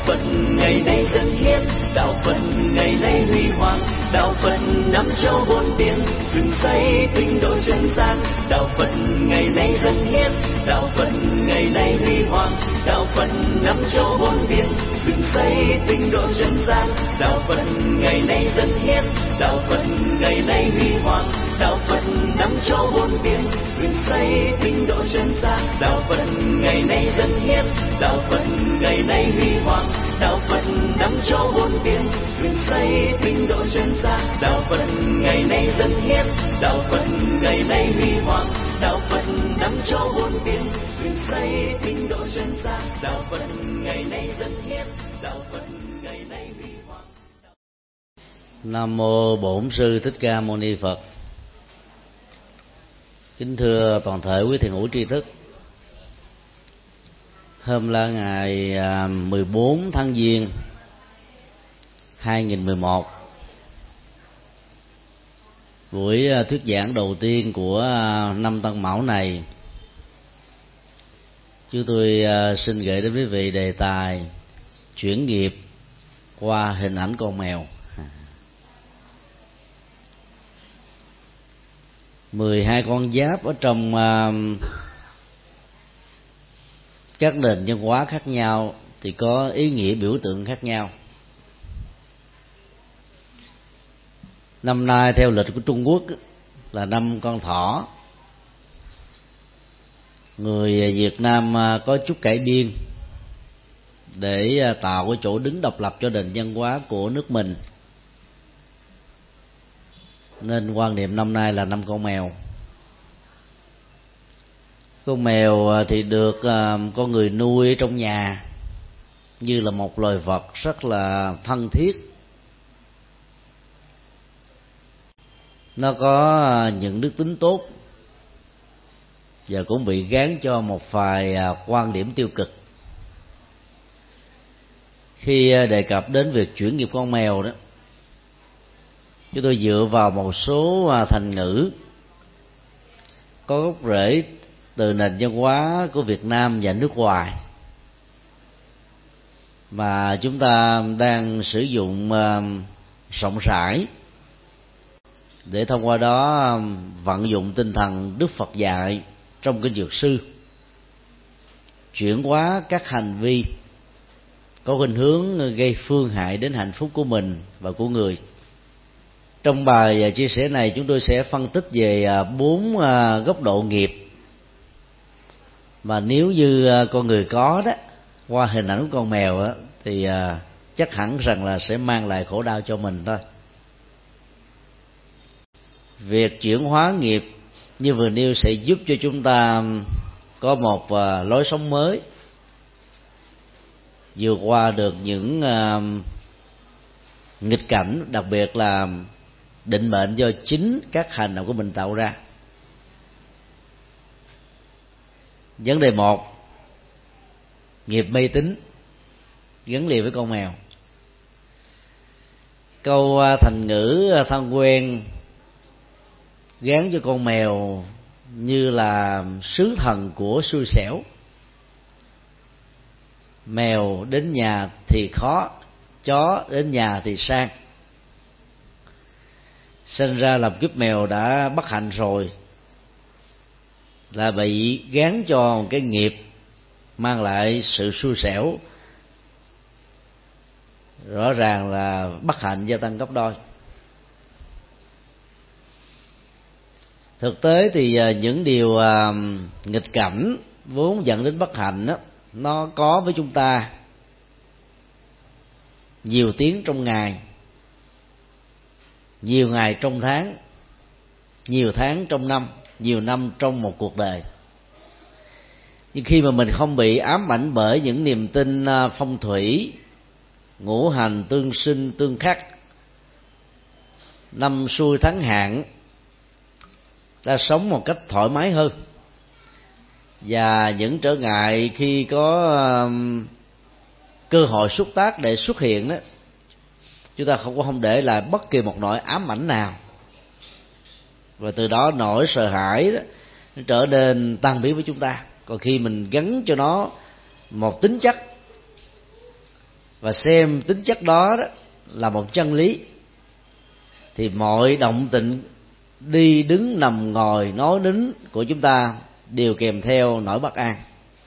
Phật ngày nay dân hiến, đạo Phật ngày nay huy hoàng, đạo Phật năm châu bốn biển, dựng xây tinh độ chân gian. Đạo Phật ngày nay dân hiến, đạo Phật ngày nay huy hoàng, đạo Phật năm châu bốn biển, dựng xây tinh độ chân gian. Đạo Phật ngày nay dân hiến, đạo Phật ngày nay huy hoàng, đạo Phật năm châu bốn biển, dựng xây tinh độ chân gian. Đạo Phật ngày nay dân hiến, đạo Phật ngày nay huy hoàng, đạo Phật năm châu bốn biển, dựng xây tinh độ chân gian. Đạo Phật ngày nay dân hiến, đạo Phật ngày nay huy hoàng, đạo Phật năm châu bốn biển, dựng xây tinh độ chân gian. Đạo Phật ngày nay dân hiến, đạo Phật ngày nay huy hoàng. Nam mô Bổn Sư Thích Ca Mâu Ni Phật. Kính thưa toàn thể quý thiền hữu tri thức, hôm là ngày 14 tháng Giêng 2011, buổi thuyết giảng đầu tiên của năm Tân Mão này, chúng tôi xin gửi đến quý vị đề tài chuyển nghiệp qua hình ảnh con mèo. 12 con giáp ở trong các nền văn hóa khác nhau thì có ý nghĩa biểu tượng khác nhau. Năm nay theo lịch của Trung Quốc là năm con thỏ. Người Việt Nam có chút cải biên để tạo cái chỗ đứng độc lập cho nền văn hóa của nước mình, nên quan niệm năm nay là năm con mèo. Con mèo thì được con người nuôi trong nhà như là một loài vật rất là thân thiết. Nó có những đức tính tốt và cũng bị gán cho một vài quan điểm tiêu cực. Khi đề cập đến việc chuyển nghiệp con mèo đó, chúng tôi dựa vào một số thành ngữ có gốc rễ từ nền văn hóa của Việt Nam và nước ngoài mà chúng ta đang sử dụng rộng rãi, để thông qua đó vận dụng tinh thần Đức Phật dạy trong kinh Dược Sư, chuyển hóa các hành vi có khuynh hướng gây phương hại đến hạnh phúc của mình và của người. Trong bài chia sẻ này, chúng tôi sẽ phân tích về 4 góc độ nghiệp mà nếu như con người có đó, qua hình ảnh của con mèo đó, thì chắc hẳn rằng là sẽ mang lại khổ đau cho mình thôi. Việc chuyển hóa nghiệp như vừa nêu sẽ giúp cho chúng ta có một lối sống mới, vượt qua được những nghịch cảnh, đặc biệt là định mệnh do chính các hành động của mình tạo ra. Vấn đề 1, nghiệp mê tín gắn liền với con mèo. Câu thành ngữ thân quen gán cho con mèo như là sứ thần của xui xẻo. Mèo đến nhà thì khó, chó đến nhà thì sang. Sinh ra làm kiếp mèo đã bất hạnh rồi, là bị gán cho một cái nghiệp mang lại sự xui xẻo, rõ ràng là bất hạnh gia tăng gấp đôi. Thực tế thì những điều nghịch cảnh vốn dẫn đến bất hạnh đó, nó có với chúng ta nhiều tiếng trong ngày, nhiều ngày trong tháng, nhiều tháng trong năm, nhiều năm trong một cuộc đời. Nhưng khi mà mình không bị ám ảnh bởi những niềm tin phong thủy, ngũ hành tương sinh tương khắc, năm xuôi tháng hạn, ta sống một cách thoải mái hơn. Và những trở ngại khi có cơ hội xúc tác để xuất hiện đó, chúng ta không để lại bất kỳ một nỗi ám ảnh nào, và từ đó nỗi sợ hãi đó nó trở nên tan biến với chúng ta. Còn khi mình gắn cho nó một tính chất và xem tính chất đó là một chân lý, thì mọi động tĩnh đi đứng nằm ngồi nói nín của chúng ta đều kèm theo nỗi bất an.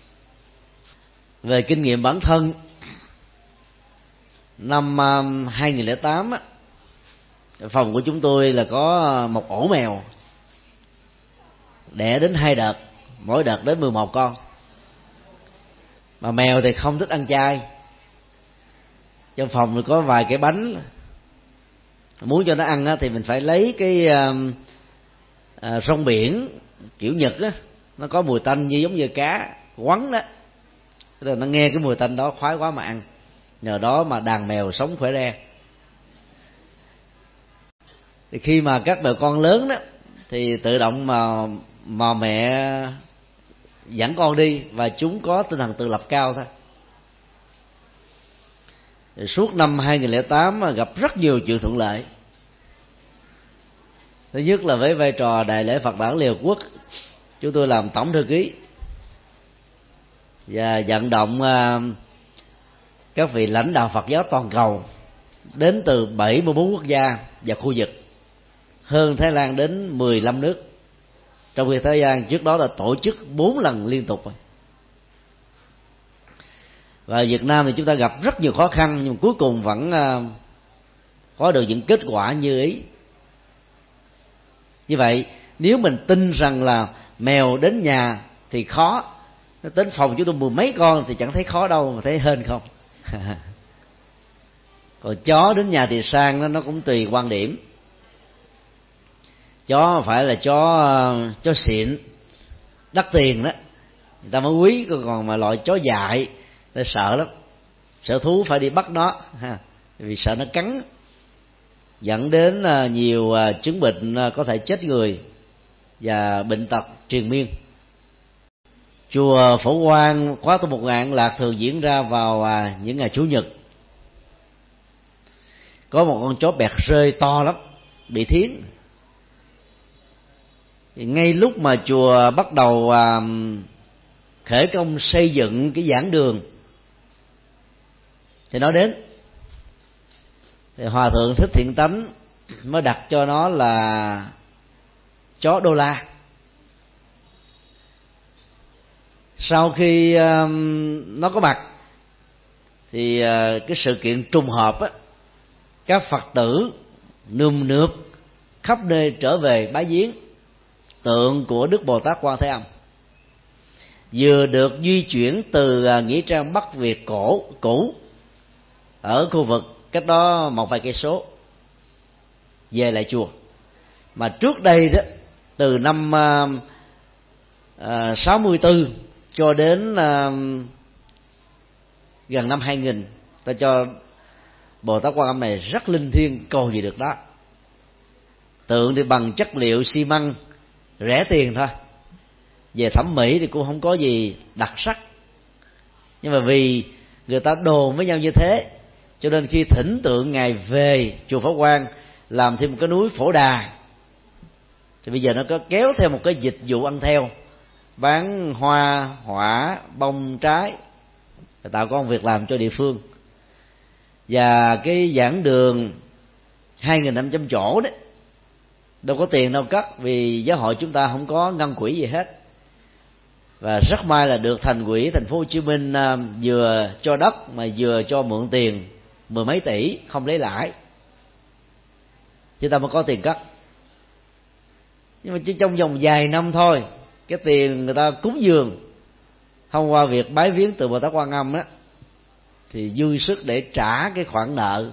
Về kinh nghiệm bản thân, năm 2008 phòng của chúng tôi là có một ổ mèo đẻ đến 2 đợt, mỗi đợt đến 11 con. Mà mèo thì không thích ăn chay, trong phòng thì có vài cái bánh, muốn cho nó ăn thì mình phải lấy cái rong biển kiểu Nhật á, nó có mùi tanh như giống như cá quắn đó, rồi nó nghe cái mùi tanh đó khoái quá mà ăn. Nhờ đó mà đàn mèo sống khỏe re. Thì khi mà các mèo con lớn đó thì tự động mà mẹ dẫn con đi, và chúng có tinh thần tự lập cao thôi. Thì suốt năm 2008 gặp rất nhiều chuyện thuận lợi. Thứ nhất là với vai trò Đại lễ Phật Đản Liên Hợp Quốc, chúng tôi làm tổng thư ký và vận động các vị lãnh đạo Phật giáo toàn cầu đến từ 74 quốc gia và khu vực, hơn Thái Lan đến 15 nước, trong khi Thái Lan trước đó đã tổ chức 4 lần liên tục rồi. Và Việt Nam thì chúng ta gặp rất nhiều khó khăn, nhưng cuối cùng vẫn có được những kết quả như ý. Như vậy, nếu mình tin rằng là mèo đến nhà thì khó, nó đến phòng chúng tôi 10 mấy con thì chẳng thấy khó đâu, mà thấy hên không. Còn chó đến nhà thì sang, nó cũng tùy quan điểm. Chó phải là chó xịn, đắt tiền đó, người ta mới quý. Còn mà loại chó dại ta sợ lắm, sở thú phải đi bắt nó vì sợ nó cắn, dẫn đến nhiều chứng bệnh có thể chết người và bệnh tật triền miên. Chùa Phổ Quang khóa tu 1000 An Lạc thường diễn ra vào những ngày Chủ nhật. Có một con chó bẹt rơi to lắm, bị thiến. Thì ngay lúc mà chùa bắt đầu khởi công xây dựng cái giảng đường thì nó đến. Thì Hòa Thượng Thích Thiện Tánh mới đặt cho nó là chó đô la. Sau khi nó có mặt thì cái sự kiện trùng hợp á, các Phật tử nườm nượp khắp nơi trở về bái viếng tượng của Đức Bồ Tát Quan Thế Âm, vừa được di chuyển từ nghĩa trang Bắc Việt cũ ở khu vực cách đó một vài cây số về lại chùa. Mà trước đây đó, từ năm 64 cho đến gần năm 2000, ta cho Bồ Tát Quan Âm này rất linh thiêng, cầu gì được đó. Tượng thì bằng chất liệu xi măng rẻ tiền thôi, về thẩm mỹ thì cũng không có gì đặc sắc. Nhưng mà vì người ta đồn với nhau như thế, cho nên khi thỉnh tượng Ngài về chùa Phổ Quang làm thêm một cái núi Phổ Đà, thì bây giờ nó có kéo theo một cái dịch vụ ăn theo, bán hoa, hỏa, bông, trái, tạo công việc làm cho địa phương. Và cái giảng đường 2.500 chỗ đấy, đâu có tiền đâu cất, vì giáo hội chúng ta không có ngân quỹ gì hết. Và rất may là được thành ủy thành phố Hồ Chí Minh vừa cho đất mà vừa cho mượn tiền 10 mấy tỷ không lấy lãi, chúng ta mới có tiền cất. Nhưng mà chỉ trong vòng vài năm thôi, cái tiền người ta cúng dường thông qua việc bái viếng từ Bồ Tát Quan Âm đó, thì dư sức để trả cái khoản nợ.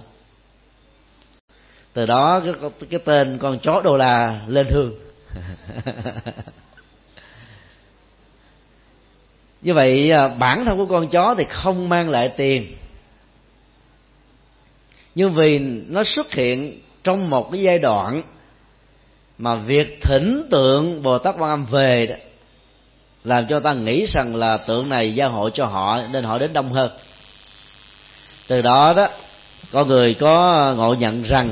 Từ đó cái tên con chó đô la lên hương. Như vậy bản thân của con chó thì không mang lại tiền, nhưng vì nó xuất hiện trong một cái giai đoạn mà việc thỉnh tượng Bồ Tát Quan Âm về đó, làm cho ta nghĩ rằng là tượng này gia hộ cho họ, nên họ đến đông hơn. Từ đó đó, con người có ngộ nhận rằng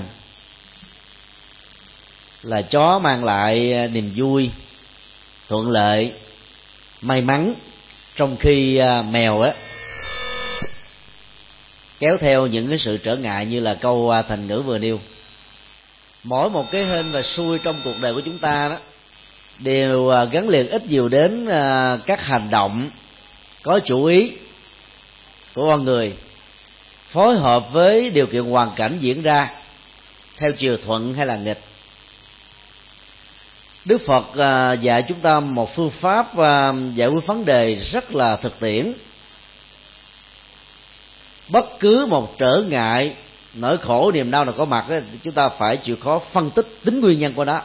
là chó mang lại niềm vui, thuận lợi, may mắn, trong khi mèo á kéo theo những cái sự trở ngại như là câu thành ngữ vừa nêu. Mỗi một cái hên và xui trong cuộc đời của chúng ta đó đều gắn liền ít nhiều đến các hành động có chủ ý của con người, phối hợp với điều kiện hoàn cảnh diễn ra theo chiều thuận hay là nghịch. Đức Phật dạy chúng ta một phương pháp giải quyết vấn đề rất là thực tiễn. Bất cứ một trở ngại, nỗi khổ, niềm đau nào có mặt đó, chúng ta phải chịu khó phân tích tính nguyên nhân của nó.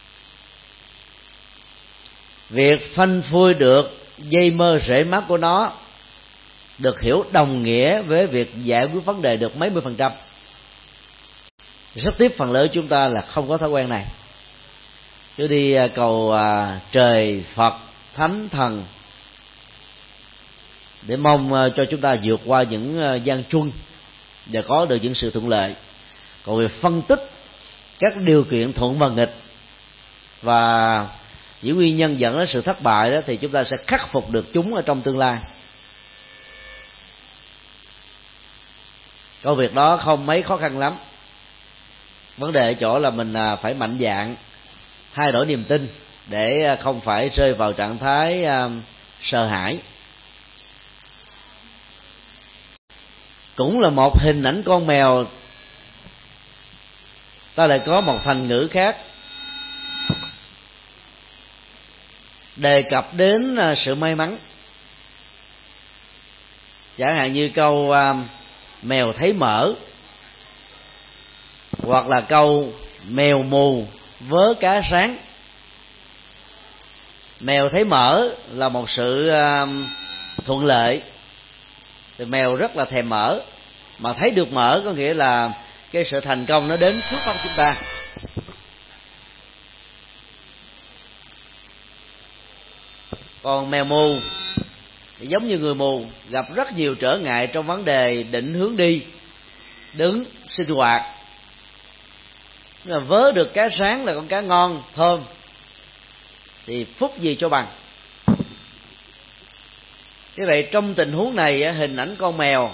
Việc phanh phui được dây mơ rễ mát của nó được hiểu đồng nghĩa với việc giải quyết vấn đề được mấy mươi %. Rất tiếc phần lớn chúng ta là không có thói quen này, cứ đi cầu trời, Phật, Thánh, Thần để mong cho chúng ta vượt qua những gian truân và có được những sự thuận lợi. Còn việc phân tích các điều kiện thuận và nghịch và những nguyên nhân dẫn đến sự thất bại đó, thì chúng ta sẽ khắc phục được chúng ở trong tương lai. Công việc đó không mấy khó khăn lắm. Vấn đề ở chỗ là mình phải mạnh dạn thay đổi niềm tin để không phải rơi vào trạng thái sợ hãi. Cũng là một hình ảnh con mèo, ta lại có một thành ngữ khác đề cập đến sự may mắn. Chẳng hạn như câu mèo thấy mỡ, hoặc là câu mèo mù vớ cá rán. Mèo thấy mỡ là một sự thuận lợi, thì mèo rất là thèm mỡ, mà thấy được mỡ có nghĩa là cái sự thành công nó đến trước mắt chúng ta. Còn mèo mù thì giống như người mù, gặp rất nhiều trở ngại trong vấn đề định hướng đi, đứng, sinh hoạt. Nhưng mà vớ được cá rán là con cá ngon, thơm, thì phúc gì cho bằng. Thế vậy trong tình huống này, hình ảnh con mèo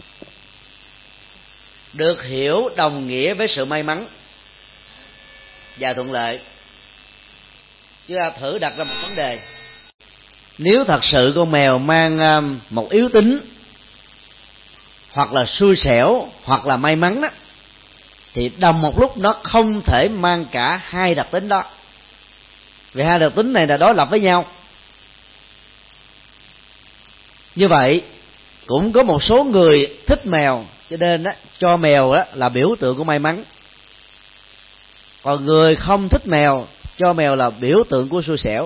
được hiểu đồng nghĩa với sự may mắn và thuận lợi. Chúng ta thử đặt ra một vấn đề: nếu thật sự con mèo mang một yếu tính hoặc là xui xẻo hoặc là may mắn đó, thì đồng một lúc nó không thể mang cả hai đặc tính đó, vì hai đặc tính này là đối lập với nhau. Như vậy cũng có một số người thích mèo, cho nên cho mèo là biểu tượng của may mắn. Còn người không thích mèo cho mèo là biểu tượng của xui xẻo.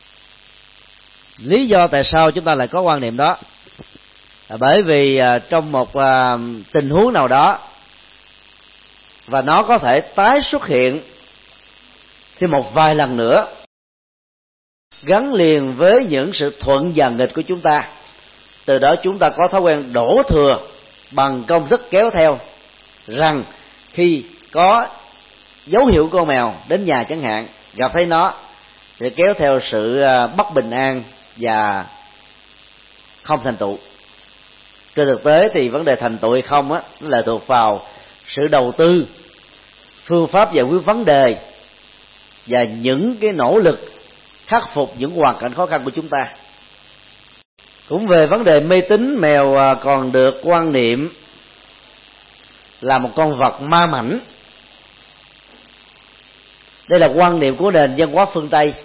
Lý do tại sao chúng ta lại có quan niệm đó là bởi vì trong một tình huống nào đó, và nó có thể tái xuất hiện thêm một vài lần nữa, gắn liền với những sự thuận và nghịch của chúng ta. Từ đó chúng ta có thói quen đổ thừa bằng công thức kéo theo, rằng khi có dấu hiệu con mèo đến nhà chẳng hạn, gặp thấy nó thì kéo theo sự bất bình an và không thành tựu. Trên thực tế thì vấn đề thành tựu hay không nó là thuộc vào sự đầu tư, phương pháp giải quyết vấn đề và những cái nỗ lực khắc phục những hoàn cảnh khó khăn của chúng ta. Cũng về vấn đề mê tín, mèo còn được quan niệm là một con vật ma mãnh. Đây là quan niệm của nền văn hóa phương Tây.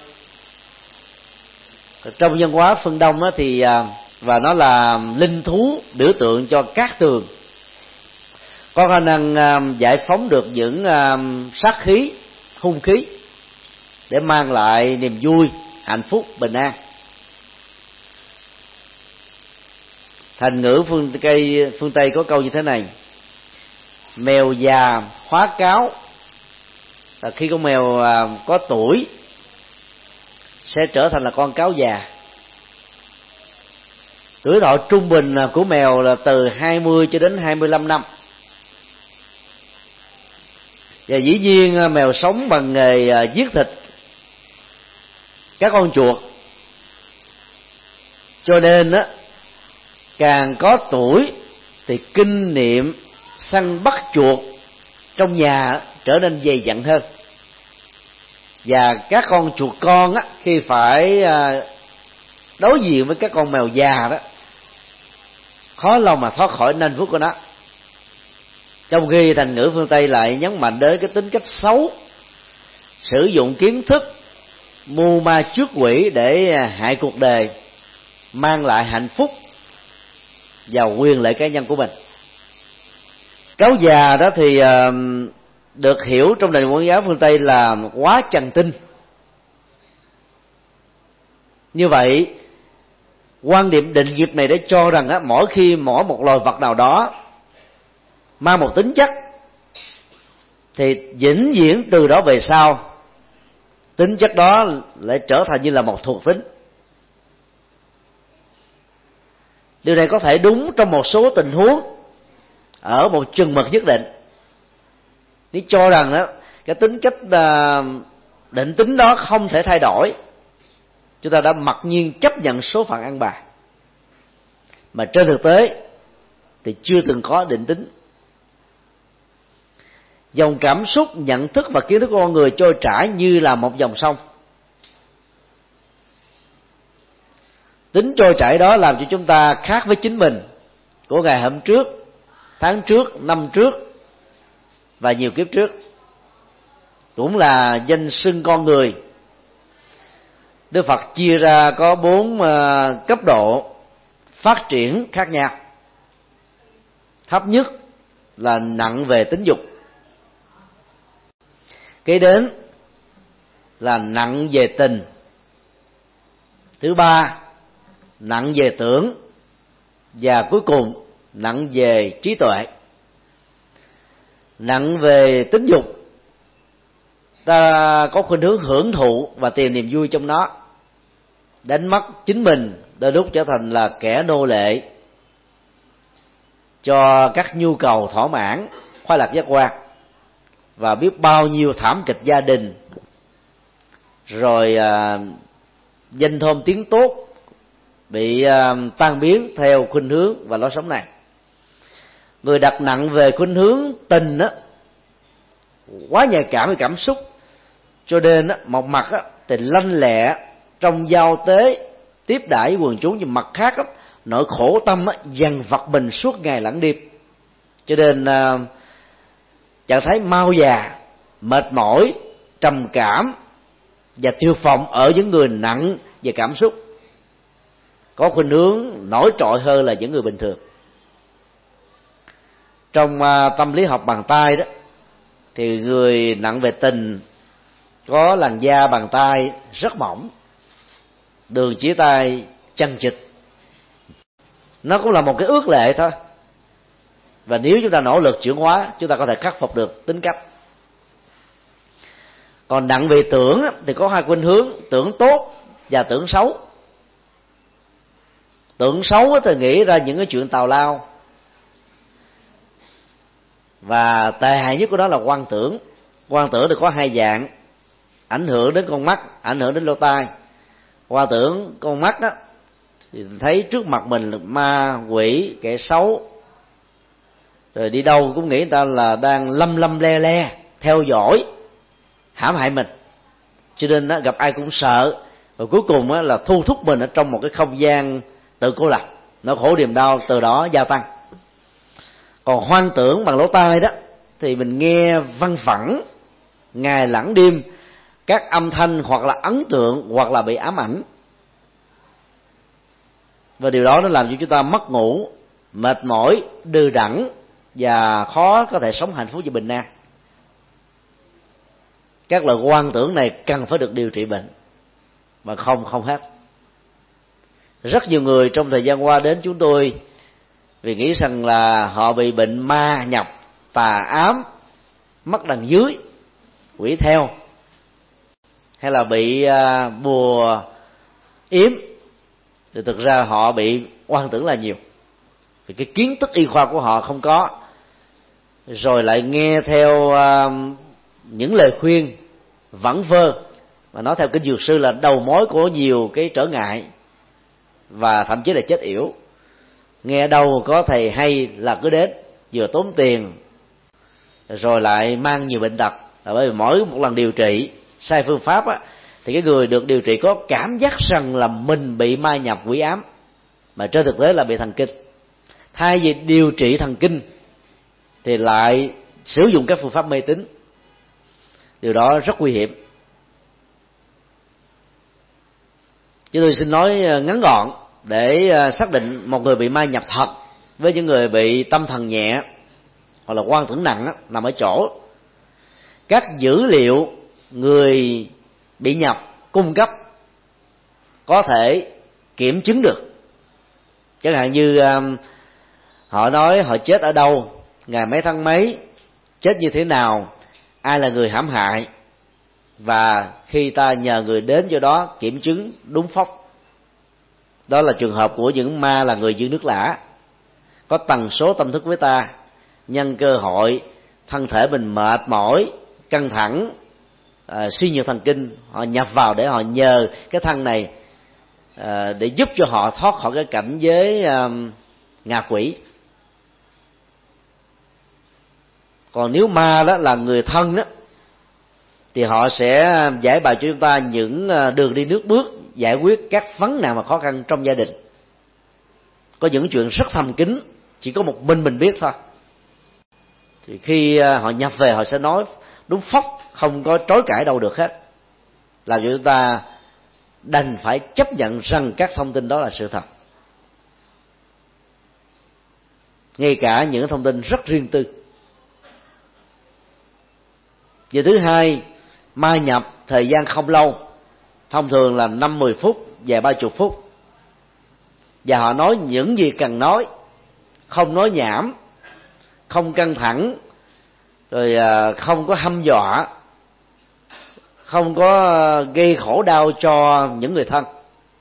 Trong văn hóa phương Đông thì và nó là linh thú biểu tượng cho cát tường, có khả năng giải phóng được những sát khí, hung khí để mang lại niềm vui, hạnh phúc, bình an. Thành ngữ phương Tây có câu như thế này: mèo già hóa cáo, là khi con mèo có tuổi sẽ trở thành là con cáo già. Tuổi thọ trung bình của mèo là từ 20 cho đến 25 năm. Và dĩ nhiên mèo sống bằng nghề giết thịt các con chuột, cho nên càng có tuổi thì kinh nghiệm săn bắt chuột trong nhà trở nên dày dặn hơn, và các con chuột con á, khi phải đối diện với các con mèo già đó, khó lòng mà thoát khỏi nanh vuốt của nó. Trong khi thành ngữ phương Tây lại nhấn mạnh đến cái tính cách xấu, sử dụng kiến thức mưu ma trước quỷ để hại cuộc đời, mang lại hạnh phúc và quyền lợi cá nhân của mình. Cáo già đó thì được hiểu trong nền văn hóa phương Tây là quá trần tinh. Như vậy, quan điểm định nghiệp này để cho rằng mỗi khi mỗi một loài vật nào đó mang một tính chất, thì vĩnh viễn từ đó về sau tính chất đó lại trở thành như là một thuộc tính. Điều này có thể đúng trong một số tình huống ở một chừng mực nhất định. Nếu cho rằng đó cái tính cách định tính đó không thể thay đổi, chúng ta đã mặc nhiên chấp nhận số phận ăn bài, mà trên thực tế thì chưa từng có định tính. Dòng cảm xúc, nhận thức và kiến thức của con người trôi chảy như là một dòng sông. Tính trôi chảy đó làm cho chúng ta khác với chính mình của ngày hôm trước, tháng trước, năm trước và nhiều kiếp trước. Cũng là danh xưng con người. Đức Phật chia ra có 4 cấp độ phát triển khác nhau. Thấp nhất là nặng về tính dục, kế đến là nặng về tình, thứ ba nặng về tưởng, và cuối cùng nặng về trí tuệ. Nặng về tính dục, ta có khuynh hướng hưởng thụ và tìm niềm vui trong nó, đánh mất chính mình, đôi lúc trở thành là kẻ nô lệ cho các nhu cầu thỏa mãn, khoái lạc giác quan, và biết bao nhiêu thảm kịch gia đình, rồi danh thơm tiếng tốt bị tan biến theo khuynh hướng và lối sống này. Người đặt nặng về khuynh hướng tình á, quá nhạy cảm với cảm xúc, cho nên á, một mặt á, thì lanh lẹ trong giao tế tiếp đãi quần chúng, nhưng mặt khác á, nỗi khổ tâm á, dằn vặt mình suốt ngày lẫn đêm, cho nên trạng thái mau già, mệt mỏi, trầm cảm và tiêu vọng ở những người nặng về cảm xúc có khuynh hướng nổi trội hơn là những người bình thường. Trong tâm lý học bàn tay đó, thì người nặng về tình có làn da bàn tay rất mỏng, đường chỉ tay chằng chịt. Nó cũng là một cái ước lệ thôi, và nếu chúng ta nỗ lực chuyển hóa, chúng ta có thể khắc phục được tính cách. Còn nặng về tưởng thì có hai khuynh hướng: tưởng tốt và tưởng xấu. Tưởng xấu thì nghĩ ra những cái chuyện tào lao, và tệ hại nhất của đó là quan tưởng. Quan tưởng thì có hai dạng: ảnh hưởng đến con mắt, ảnh hưởng đến lỗ tai. Quan tưởng con mắt đó thì thấy trước mặt mình là ma quỷ, kẻ xấu, rồi đi đâu cũng nghĩ người ta là đang lâm lâm le le theo dõi hãm hại mình, cho nên đó, gặp ai cũng sợ, và cuối cùng đó, là thu thúc mình ở trong một cái không gian tự cô lập, nỗi khổ niềm đau từ đó gia tăng. Còn hoang tưởng bằng lỗ tai đó thì mình nghe văng vẳng ngày lẫn đêm các âm thanh hoặc là ấn tượng hoặc là bị ám ảnh, và điều đó nó làm cho chúng ta mất ngủ, mệt mỏi, đừ đẫn và khó có thể sống hạnh phúc và bình an. Các loại hoang tưởng này cần phải được điều trị bệnh, mà không hết. Rất nhiều người trong thời gian qua đến chúng tôi vì nghĩ rằng là họ bị bệnh ma nhập, tà ám, mất đằng dưới, quỷ theo, hay là bị bùa yếm, thì thực ra họ bị hoang tưởng là nhiều, vì cái kiến thức y khoa của họ không có, rồi lại nghe theo những lời khuyên vẩn vơ, mà nói theo kinh dược sư là đầu mối của nhiều cái trở ngại và thậm chí là chết yểu. nghe đâu có thầy hay là cứ đến, vừa tốn tiền rồi lại mang nhiều bệnh tật. Bởi vì mỗi một lần điều trị sai phương pháp á, thì cái người được điều trị có cảm giác rằng là mình bị ma nhập quỷ ám, mà trên thực tế là bị thần kinh. Thay vì điều trị thần kinh thì lại sử dụng các phương pháp mê tín. Điều đó rất nguy hiểm. Chứ tôi xin nói ngắn gọn để xác định một người bị ma nhập thật với những người bị tâm thần nhẹ hoặc là quan tưởng nặng nằm ở chỗ các dữ liệu người bị nhập cung cấp có thể kiểm chứng được. Chẳng hạn như họ nói họ chết ở đâu, ngày mấy tháng mấy, chết như thế nào, ai là người hãm hại, và khi ta nhờ người đến cho đó kiểm chứng đúng phóc. Đó là trường hợp của những ma là người giữ nước lã, có tần số tâm thức với ta, nhân cơ hội thân thể mình mệt mỏi, căng thẳng, suy nhược thần kinh, họ nhập vào để họ nhờ cái thân này để giúp cho họ thoát khỏi cái cảnh giới ngạ quỷ. Còn nếu ma đó là người thân đó, thì họ sẽ giải bày cho chúng ta những đường đi nước bước giải quyết các vấn nạn và khó khăn trong gia đình. Có những chuyện rất thầm kín, chỉ có một mình biết thôi. Thì khi họ nhập về, họ sẽ nói đúng phóc, không có chối cãi đâu được hết, làm cho chúng ta đành phải chấp nhận rằng các thông tin đó là sự thật, ngay cả những thông tin rất riêng tư. Và thứ hai, ma nhập thời gian không lâu, thông thường là 5-10 phút, vài 30 phút, và họ nói những gì cần nói, không nói nhảm, không căng thẳng, rồi không có hăm dọa, không có gây khổ đau cho những người thân.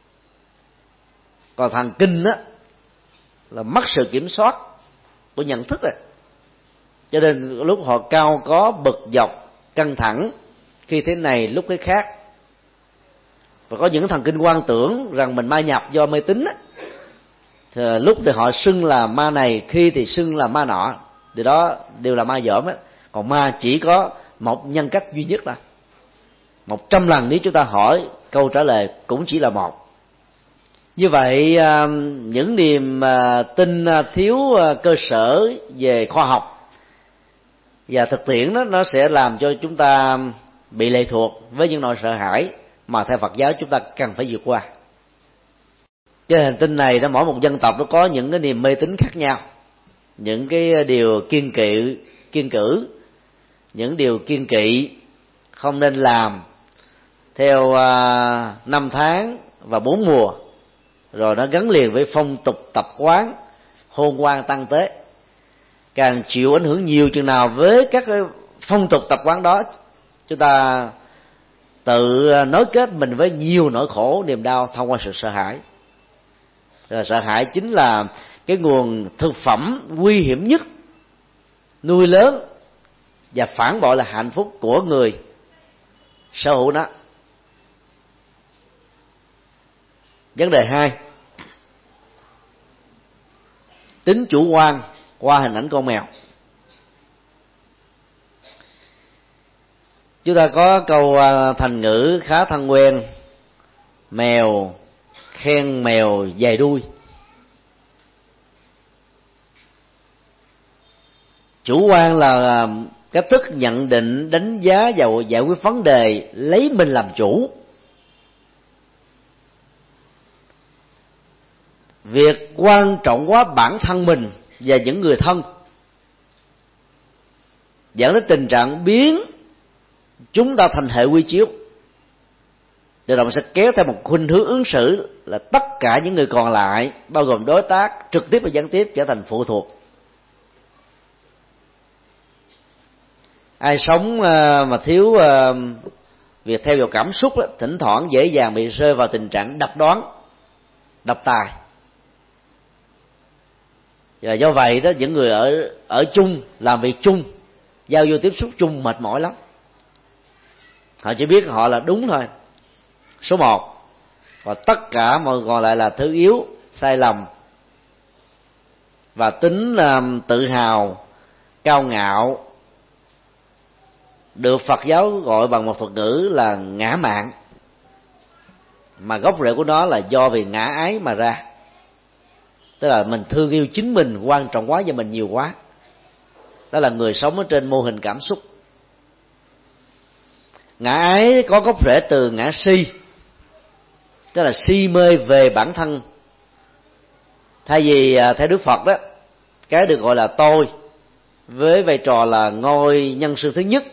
Còn thần kinh á là mất sự kiểm soát của nhận thức rồi, cho nên lúc họ cao có bực dọc, căng thẳng, khi thế này lúc cái khác. Và có những thần kinh quan tưởng rằng mình ma nhập do mê tín á, thì lúc thì họ xưng là ma này, khi thì xưng là ma nọ, thì đó đều là ma dởm á. Còn ma chỉ có một nhân cách duy nhất thôi. 100 lần nếu chúng ta hỏi, câu trả lời cũng chỉ là một. Như vậy những niềm tin thiếu cơ sở về khoa học và thực tiễn đó, nó sẽ làm cho chúng ta bị lệ thuộc với những nỗi sợ hãi mà theo Phật giáo chúng ta cần phải vượt qua. Trên hành tinh này đó, mỗi một dân tộc nó có những cái niềm mê tín khác nhau, những cái điều kiêng cử, những điều kiêng kỵ không nên làm theo 5 tháng và 4 mùa, rồi nó gắn liền với phong tục tập quán, hôn quan tăng tế. Càng chịu ảnh hưởng nhiều chừng nào với các cái phong tục tập quán đó, chúng ta tự nối kết mình với nhiều nỗi khổ niềm đau thông qua sự sợ hãi. Rồi sợ hãi chính là cái nguồn thực phẩm nguy hiểm nhất nuôi lớn và phản bội là hạnh phúc của người sở hữu nó. Vấn đề 2, tính chủ quan qua hình ảnh con mèo. Chúng ta có câu thành ngữ khá thân quen: mèo khen mèo dài đuôi. Chủ quan là cách thức nhận định, đánh giá và giải quyết vấn đề lấy mình làm chủ. Việc quan trọng quá bản thân mình và những người thân dẫn đến tình trạng biến chúng ta thành hệ quy chiếu. Điều đó sẽ kéo theo một khuynh hướng ứng xử là tất cả những người còn lại, bao gồm đối tác trực tiếp và gián tiếp, trở thành phụ thuộc. Ai sống mà thiếu việc theo dõi cảm xúc đó, thỉnh thoảng dễ dàng bị rơi vào tình trạng độc đoán, độc tài. Và do vậy đó, những người ở chung, làm việc chung, giao du tiếp xúc chung mệt mỏi lắm. Họ chỉ biết họ là đúng thôi, số 1, và tất cả mọi còn lại là thứ yếu, sai lầm, và tính tự hào, cao ngạo, được Phật giáo gọi bằng một thuật ngữ là ngã mạn, mà gốc rễ của nó là do vì ngã ái mà ra. Tức là mình thương yêu chính mình, quan trọng quá và mình nhiều quá. Đó là người sống ở trên mô hình cảm xúc. Ngã ái có gốc rễ từ ngã si, tức là si mê về bản thân. Thay vì theo Đức Phật đó, cái được gọi là tôi với vai trò là ngôi nhân sư thứ nhất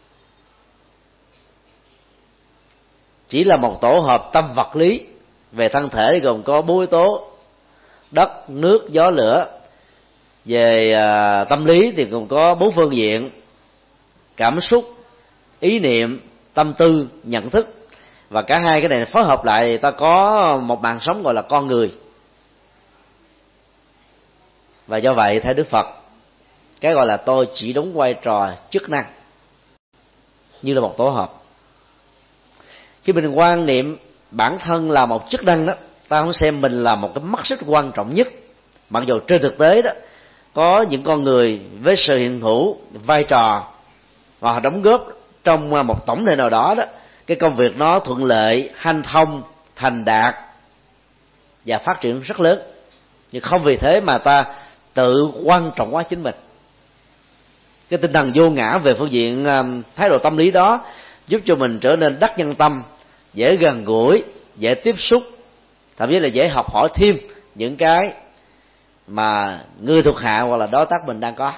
chỉ là một tổ hợp tâm vật lý về thân thể, gồm có 4 yếu tố: đất, nước, gió, lửa. Về tâm lý thì gồm có 4 phương diện: cảm xúc, ý niệm, tâm tư, nhận thức. Và cả hai cái này phối hợp lại thì ta có một mạng sống gọi là con người. Và do vậy theo Đức Phật, cái gọi là tôi chỉ đóng vai trò chức năng như là một tổ hợp. Khi mình quan niệm bản thân là một chức năng đó, ta không xem mình là một cái mắt xích quan trọng nhất. Mặc dù trên thực tế đó có những con người với sự hiện hữu, vai trò và họ đóng góp trong một tổng thể nào đó, cái công việc nó thuận lợi, hanh thông, thành đạt và phát triển rất lớn. Nhưng không vì thế mà ta tự quan trọng hóa chính mình. Cái tinh thần vô ngã về phương diện thái độ tâm lý đó giúp cho mình trở nên đắc nhân tâm, dễ gần gũi, dễ tiếp xúc, thậm chí là dễ học hỏi thêm những cái mà người thuộc hạ hoặc là đối tác mình đang có.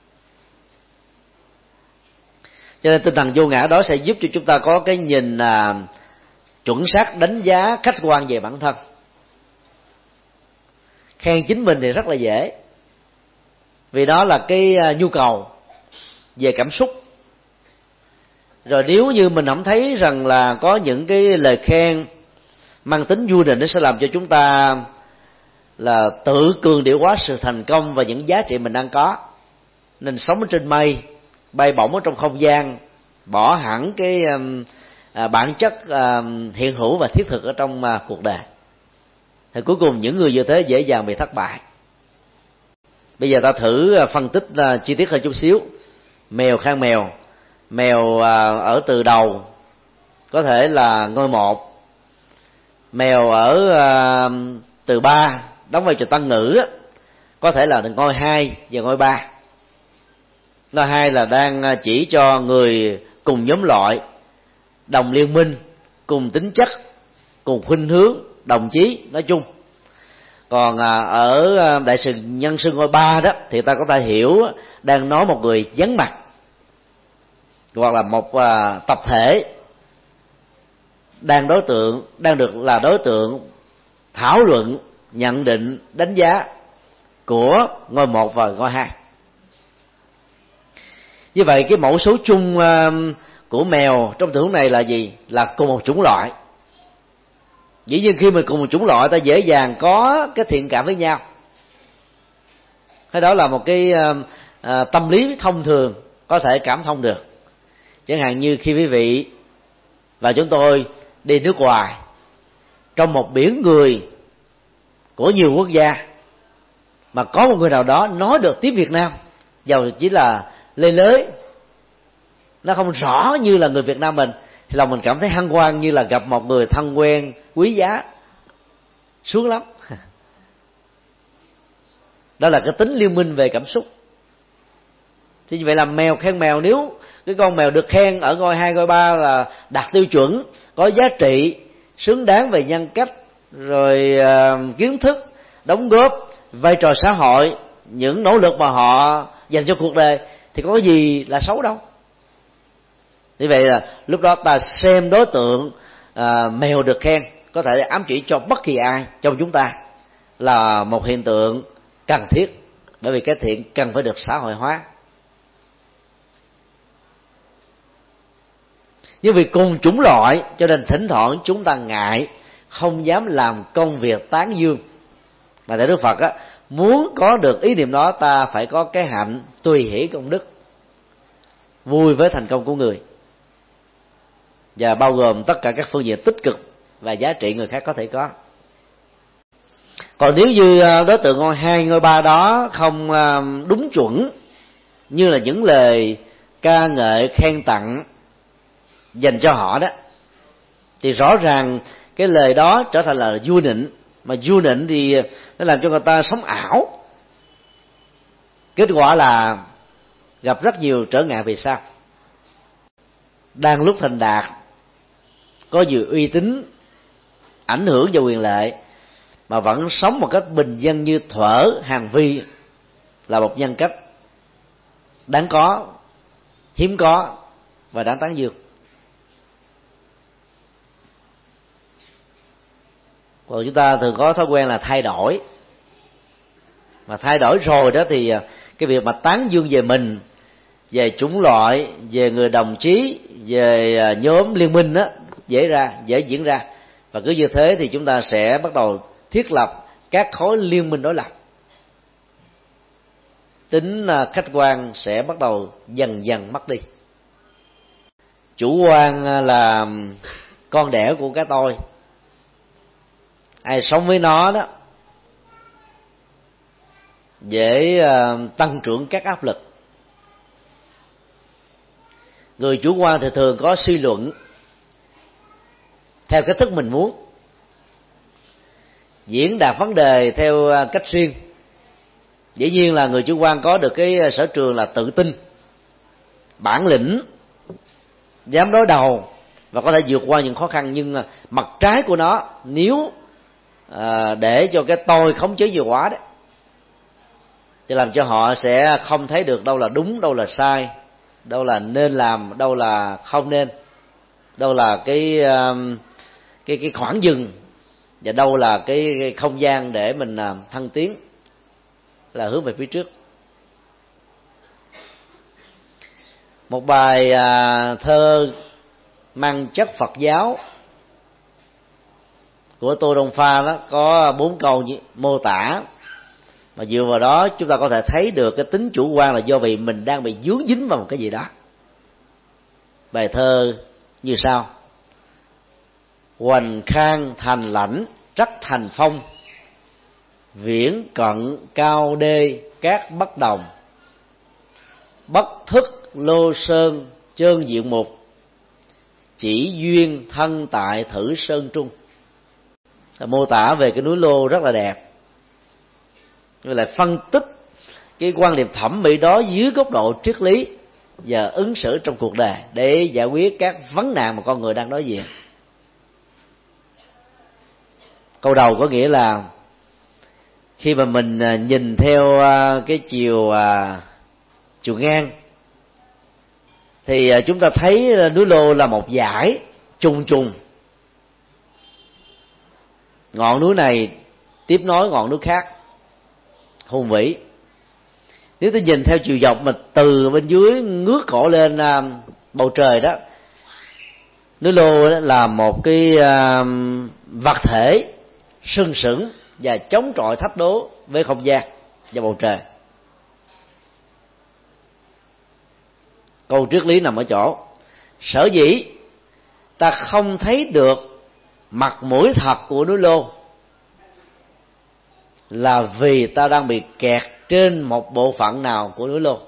Cho nên tinh thần vô ngã đó sẽ giúp cho chúng ta có cái nhìn chuẩn xác, đánh giá khách quan về bản thân. Khen chính mình thì rất là dễ, vì đó là cái nhu cầu về cảm xúc. Rồi nếu như mình không thấy rằng là có những cái lời khen mang tính vui định, nó sẽ làm cho chúng ta là tự cường điệu hóa sự thành công và những giá trị mình đang có, nên sống ở trên mây, bay bổng ở trong không gian, bỏ hẳn cái bản chất hiện hữu và thiết thực ở trong cuộc đời. Thì cuối cùng những người như thế dễ dàng bị thất bại. Bây giờ ta thử phân tích chi tiết hơn chút xíu. Mèo khang mèo, mèo ở từ đầu có thể là ngôi 1, mèo ở từ 3 đóng vai trò tăng ngữ có thể là ngôi 2 và ngôi 3. Ngôi 2 là đang chỉ cho người cùng nhóm loại, đồng liên minh, cùng tính chất, cùng khuynh hướng, đồng chí nói chung. Còn ở đại sự nhân sư ngôi 3 đó thì ta có thể hiểu đang nói một người vắng mặt, hoặc là một tập thể đang được là đối tượng thảo luận, nhận định, đánh giá của ngôi 1 và ngôi 2. Như vậy cái mẫu số chung của mèo trong tình huống này là gì? Là cùng một chủng loại. Dĩ nhiên khi mình cùng một chủng loại, ta dễ dàng có cái thiện cảm với nhau. Cái đó là một cái tâm lý thông thường có thể cảm thông được. Chẳng hạn như khi quý vị và chúng tôi đi nước ngoài, trong một biển người của nhiều quốc gia, mà có một người nào đó nói được tiếng Việt Nam, dầu chỉ là lê lới, nó không rõ như là người Việt Nam mình, thì lòng mình cảm thấy hân hoan như là gặp một người thân quen quý giá, sướng lắm. Đó là cái tính liên minh về cảm xúc. Thì như vậy là mèo khen mèo, nếu cái con mèo được khen ở ngôi 2, ngôi 3 là đạt tiêu chuẩn, có giá trị, xứng đáng về nhân cách, rồi kiến thức, đóng góp, vai trò xã hội, những nỗ lực mà họ dành cho cuộc đời, thì có gì là xấu đâu. Như vậy là lúc đó ta xem đối tượng mèo được khen có thể ám chỉ cho bất kỳ ai trong chúng ta là một hiện tượng cần thiết, bởi vì cái thiện cần phải được xã hội hóa. Nhưng vì cùng chủng loại cho nên thỉnh thoảng chúng ta ngại, không dám làm công việc tán dương. Mà tại Đức Phật muốn có được ý niệm đó, ta phải có cái hạnh tùy hỷ công đức, vui với thành công của người, và bao gồm tất cả các phương diện tích cực và giá trị người khác có thể có. Còn nếu như đối tượng ngôi 2, ngôi 3 đó không đúng chuẩn như là những lời ca ngợi khen tặng dành cho họ đó, thì rõ ràng cái lời đó trở thành là vua nịnh. Mà vua nịnh thì nó làm cho người ta sống ảo, kết quả là gặp rất nhiều trở ngại về sau. Đang lúc thành đạt, có nhiều uy tín, ảnh hưởng và quyền lợi, mà vẫn sống một cách bình dân như thuở Hàn Vi, là một nhân cách đáng có, hiếm có và đáng tán dương. Còn chúng ta thường có thói quen là thay đổi, mà thay đổi rồi đó thì cái việc mà tán dương về mình, về chủng loại, về người đồng chí, về nhóm liên minh đó dễ diễn ra. Và cứ như thế thì chúng ta sẽ bắt đầu thiết lập các khối liên minh đối lập. Tính khách quan sẽ bắt đầu dần dần mất đi. Chủ quan là con đẻ của cái tôi. Ai sống với nó đó dễ tăng trưởng các áp lực. Người chủ quan thì thường có suy luận theo cách thức mình muốn, diễn đạt vấn đề theo cách riêng. Dĩ nhiên là người chủ quan có được cái sở trường là tự tin, bản lĩnh, dám đối đầu và có thể vượt qua những khó khăn. Nhưng mặt trái của nó, nếu để cho cái tôi khống chế nhiều quá đó, thì làm cho họ sẽ không thấy được đâu là đúng, đâu là sai, đâu là nên làm, đâu là không nên, đâu là cái khoảng dừng, và đâu là cái không gian để mình thăng tiến, là hướng về phía trước. Một bài thơ mang chất Phật giáo của Tô Đông Pha đó có 4 câu mô tả, mà dựa vào đó chúng ta có thể thấy được cái tính chủ quan là do vì mình đang bị dướng dính vào một cái gì đó. Bài thơ như sau: hoành khang thành lãnh trắc thành phong, viễn cận cao đê các bất đồng, bất thức lô sơn chơn diện mục, chỉ duyên thân tại thử sơn trung. Mô tả về cái núi Lô rất là đẹp, nhưng lại phân tích cái quan điểm thẩm mỹ đó dưới góc độ triết lý và ứng xử trong cuộc đời để giải quyết các vấn nạn mà con người đang đối diện. Câu đầu có nghĩa là khi mà mình nhìn theo cái chiều ngang thì chúng ta thấy núi Lô là một dải trùng trùng, ngọn núi này tiếp nối ngọn núi khác hùng vĩ. Nếu tôi nhìn theo chiều dọc mà từ bên dưới ngước cổ lên bầu trời đó, núi Lô đó là một cái vật thể sừng sững và chống chọi thách đố với không gian và bầu trời. Câu triết lý nằm ở chỗ sở dĩ ta không thấy được mặt mũi thật của núi Lô là vì ta đang bị kẹt trên một bộ phận nào của núi Lô.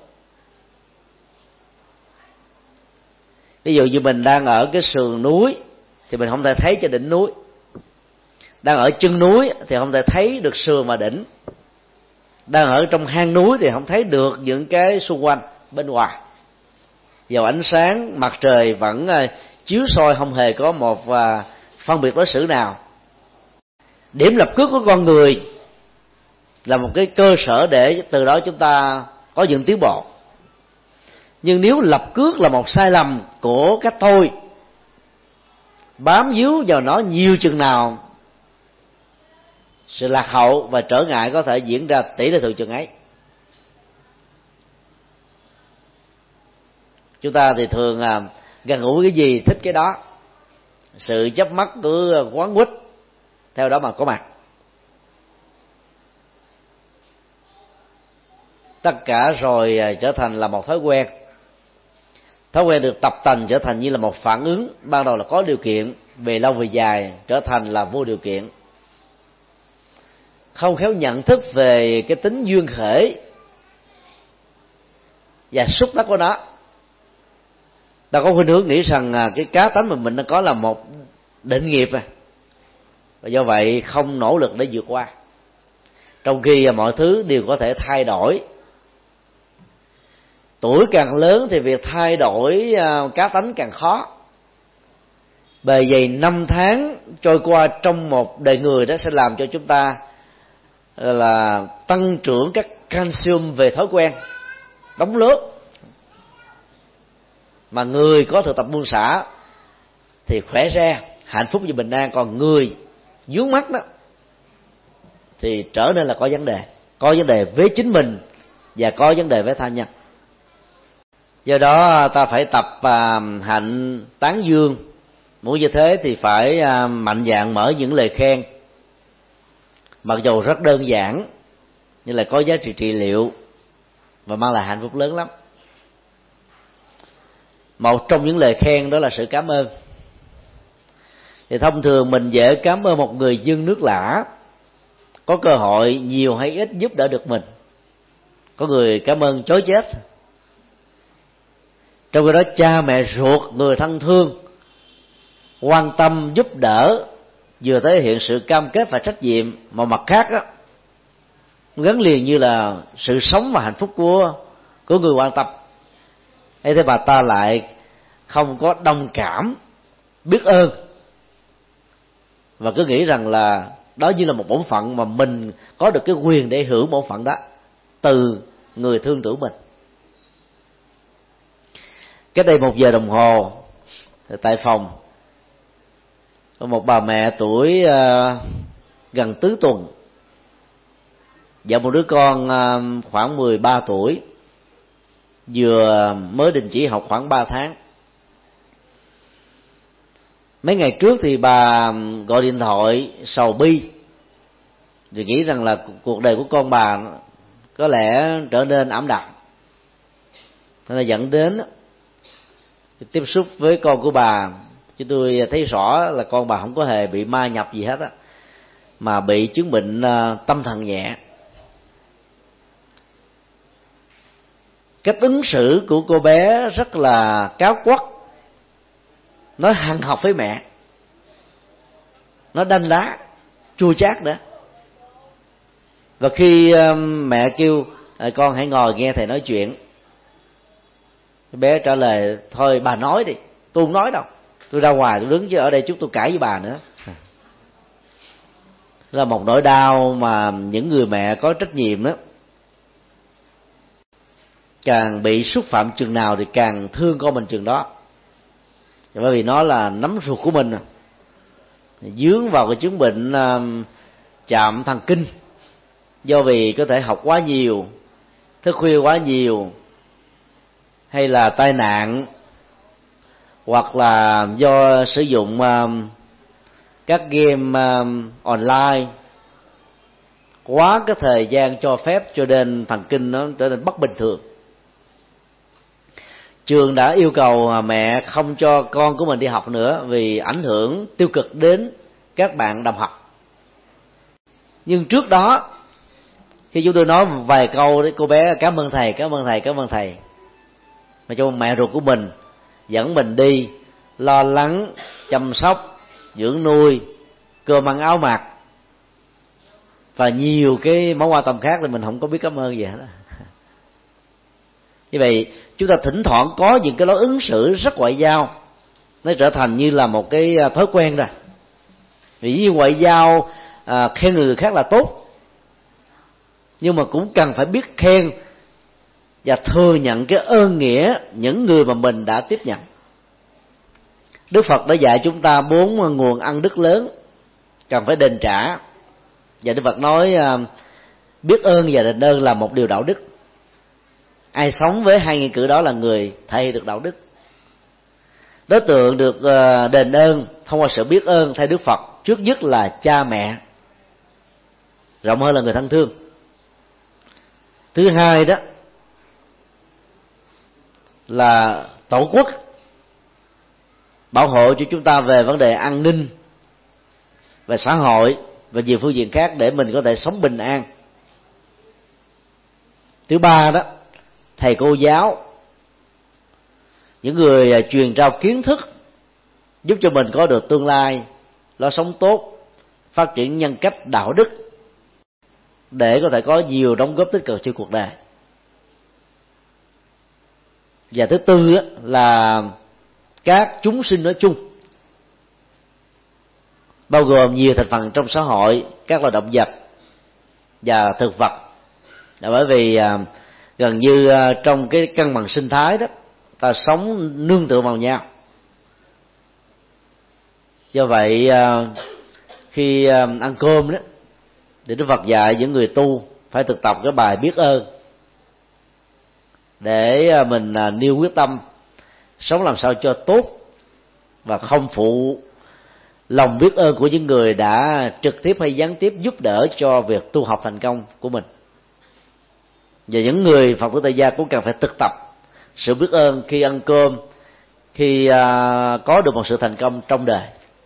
Ví dụ như mình đang ở cái sườn núi thì mình không thể thấy trên đỉnh núi, đang ở chân núi thì không thể thấy được sườn và đỉnh, đang ở trong hang núi thì không thấy được những cái xung quanh bên ngoài. Dầu ánh sáng mặt trời vẫn chiếu soi, không hề có một phân biệt đối xử nào. Điểm lập cước của con người là một cái cơ sở để từ đó chúng ta có những tiến bộ. Nhưng nếu lập cước là một sai lầm của cái tôi, bám víu vào nó nhiều chừng nào, sự lạc hậu và trở ngại có thể diễn ra tỷ lệ thường chừng ấy. Chúng ta thì thường gần gũi cái gì thích cái đó, sự chấp mắc cứ quán quýt theo đó mà có mặt. Tất cả rồi trở thành là một thói quen. Thói quen được tập tành trở thành như là một phản ứng, ban đầu là có điều kiện, về lâu về dài trở thành là vô điều kiện. không khéo nhận thức về cái tính duyên khởi và xúc tác của nó, ta có khuynh hướng nghĩ rằng cái cá tánh mà mình nó có là một định nghiệp và do vậy không nỗ lực để vượt qua, trong khi mọi thứ đều có thể thay đổi. Tuổi càng lớn thì việc thay đổi cá tánh càng khó. Bề dày 5 tháng trôi qua trong một đời người đó sẽ làm cho chúng ta là tăng trưởng các calcium về thói quen đóng lớp. Mà người có thực tập buông xả thì khỏe ra, hạnh phúc và bình an. Còn người vướng mắc đó thì trở nên là có vấn đề với chính mình và có vấn đề với tha nhân. Do đó ta phải tập hạnh tán dương. Muốn như thế thì phải mạnh dạn mở những lời khen, mặc dù rất đơn giản nhưng là có giá trị trị liệu và mang lại hạnh phúc lớn lắm. Một trong những lời khen đó là sự cảm ơn. Thì thông thường mình dễ cảm ơn một người dân nước lã, có cơ hội nhiều hay ít giúp đỡ được mình. Có người cảm ơn chối chết. Trong khi đó cha mẹ ruột, người thân thương, quan tâm giúp đỡ, vừa thể hiện sự cam kết và trách nhiệm, mà mặt khác đó, gắn liền như là sự sống và hạnh phúc của người quan tâm. Thế mà ta lại không có đồng cảm, biết ơn, và cứ nghĩ rằng là đó như là một bổn phận mà mình có được cái quyền để hưởng bổn phận đó từ người thương tưởng mình. Cách đây 1 giờ đồng hồ, tại phòng có một bà mẹ tuổi gần tứ tuần và một đứa con khoảng 13 tuổi, vừa mới đình chỉ học khoảng 3 tháng. Mấy ngày trước thì bà gọi điện thoại sầu bi, vì nghĩ rằng là cuộc đời của con bà có lẽ trở nên ảm đạm, nên là dẫn đến tiếp xúc với con của bà. Chứ tôi thấy rõ là con bà không có hề bị ma nhập gì hết á, mà bị chứng bệnh tâm thần nhẹ. Cách ứng xử của cô bé rất là cáo quắt, nói hằn học với mẹ, nó đanh đá, chua chát nữa. Và khi mẹ kêu con hãy ngồi nghe thầy nói chuyện, bé trả lời thôi bà nói đi, tôi không nói đâu, tôi ra ngoài tôi đứng chứ ở đây chút tôi cãi với bà nữa. Là một nỗi đau mà những người mẹ có trách nhiệm đó, càng bị xúc phạm chừng nào thì càng thương con mình chừng đó. Bởi vì nó là nắm ruột của mình, dướng vào cái chứng bệnh chạm thần kinh, do vì có thể học quá nhiều, thức khuya quá nhiều, hay là tai nạn, hoặc là do sử dụng các game online quá cái thời gian cho phép, cho nên thần kinh nó trở nên bất bình thường. Trường đã yêu cầu mẹ không cho con của mình đi học nữa vì ảnh hưởng tiêu cực đến các bạn đồng học. Nhưng trước đó, khi chúng tôi nói vài câu đấy, cô bé cảm ơn thầy, cảm ơn thầy, cảm ơn thầy, mà cho mẹ ruột của mình dẫn mình đi lo lắng, chăm sóc, dưỡng nuôi, cơm ăn áo mặc và nhiều cái món quan tâm khác, thì mình không có biết cảm ơn gì hết. Như vậy chúng ta thỉnh thoảng có những cái lối ứng xử rất ngoại giao, nó trở thành như là một cái thói quen rồi. Vì như ngoại giao khen người khác là tốt, nhưng mà cũng cần phải biết khen và thừa nhận cái ơn nghĩa những người mà mình đã tiếp nhận. Đức Phật đã dạy chúng ta 4 nguồn ân đức lớn cần phải đền trả, và Đức Phật nói biết ơn và đền ơn là một điều đạo đức. Ai sống với 2 nghĩa cử đó là người thể hiện được đạo đức. Đối tượng được đền ơn thông qua sự biết ơn theo Đức Phật trước nhất là cha mẹ, rộng hơn là người thân thương. Thứ hai đó là tổ quốc, bảo hộ cho chúng ta về vấn đề an ninh và xã hội, và nhiều phương diện khác để mình có thể sống bình an. Thứ ba đó, thầy cô giáo, những người truyền trao kiến thức giúp cho mình có được tương lai, lo sống tốt, phát triển nhân cách đạo đức để có thể có nhiều đóng góp tích cực cho cuộc đời. Và thứ tư là các chúng sinh nói chung, bao gồm nhiều thành phần trong xã hội, các loài động vật và thực vật. Là bởi vì gần như trong cái cân bằng sinh thái đó, ta sống nương tựa vào nhau. Do vậy khi ăn cơm đó, thì Đức Phật dạy những người tu phải thực tập cái bài biết ơn để mình nêu quyết tâm sống làm sao cho tốt và không phụ lòng biết ơn của những người đã trực tiếp hay gián tiếp giúp đỡ cho việc tu học thành công của mình. Và những người Phật tử tại gia cũng cần phải thực tập sự biết ơn khi ăn cơm, khi có được một sự thành công trong đời.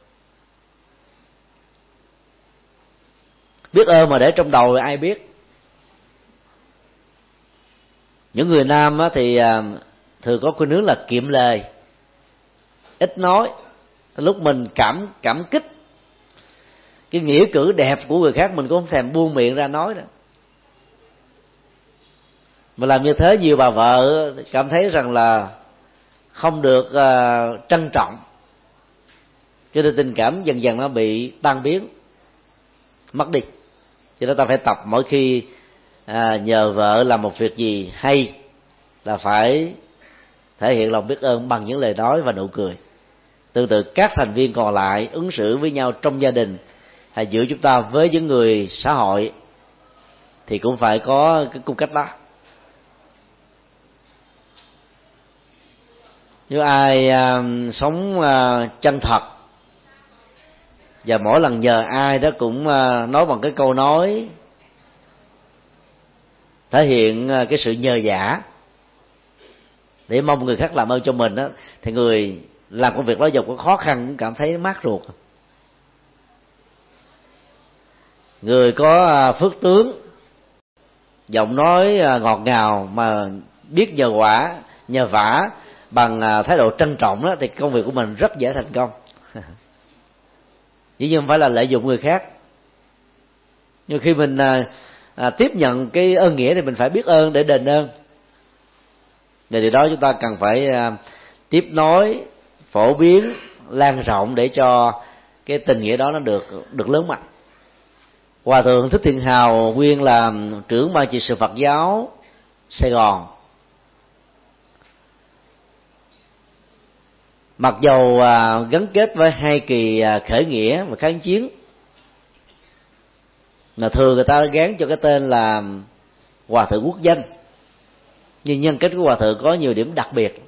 Biết ơn mà để trong đầu ai biết. Những người nam thì thường có khuynh hướng là kiệm lời, ít nói. Lúc mình cảm kích cái nghĩa cử đẹp của người khác, mình cũng không thèm buông miệng ra nói đâu. Mà làm như thế nhiều bà vợ cảm thấy rằng là không được trân trọng, cho nên tình cảm dần dần nó bị tan biến, mất đi. Cho nên ta phải tập mỗi khi nhờ vợ làm một việc gì hay là phải thể hiện lòng biết ơn bằng những lời nói và nụ cười. Tương tự các thành viên còn lại ứng xử với nhau trong gia đình hay giữa chúng ta với những người xã hội thì cũng phải có cái cung cách đó. Nếu ai sống chân thật và mỗi lần nhờ ai đó cũng nói bằng cái câu nói thể hiện cái sự nhờ vả để mong người khác làm ơn cho mình đó, thì người làm công việc đó dù có khó khăn cũng cảm thấy mát ruột. Người có phước tướng, giọng nói ngọt ngào mà biết nhờ vả bằng thái độ trân trọng đó, thì công việc của mình rất dễ thành công. Dĩ nhiên không phải là lợi dụng người khác, nhưng khi mình tiếp nhận cái ơn nghĩa thì mình phải biết ơn để đền ơn. Để điều đó chúng ta cần phải tiếp nối, phổ biến, lan rộng để cho cái tình nghĩa đó nó được lớn mạnh. Hòa thượng Thích Thiện Hào nguyên là trưởng ban trị sự Phật giáo Sài Gòn. Mặc dầu gắn kết với hai kỳ khởi nghĩa và kháng chiến, mà thường người ta gán cho cái tên là Hòa thượng quốc danh, nhưng nhân cách của Hòa thượng có nhiều điểm đặc biệt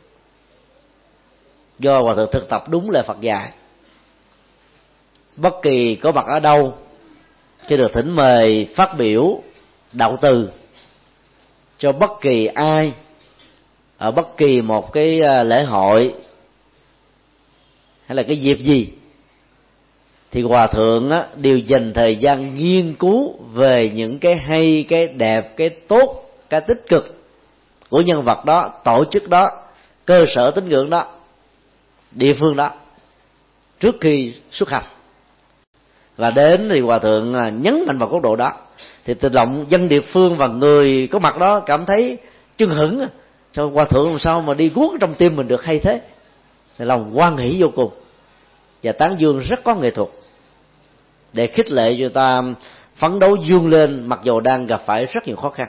do Hòa thượng thực tập đúng lời Phật dạy. Bất kỳ có mặt ở đâu khi được thỉnh mời phát biểu đạo từ cho bất kỳ ai ở bất kỳ một cái lễ hội hay là cái dịp gì, thì Hòa thượng đều dành thời gian nghiên cứu về những cái hay, cái đẹp, cái tốt, cái tích cực của nhân vật đó, tổ chức đó, cơ sở tín ngưỡng đó, địa phương đó trước khi xuất hành. Và đến thì Hòa thượng nhấn mạnh vào góc độ đó, thì tự động dân địa phương và người có mặt đó cảm thấy chưng hửng. Sao Hòa thượng làm sao mà đi guốc trong tim mình được hay thế? Thì lòng hoan hỷ vô cùng và tán dương rất có nghệ thuật để khích lệ cho ta phấn đấu vươn lên mặc dù đang gặp phải rất nhiều khó khăn.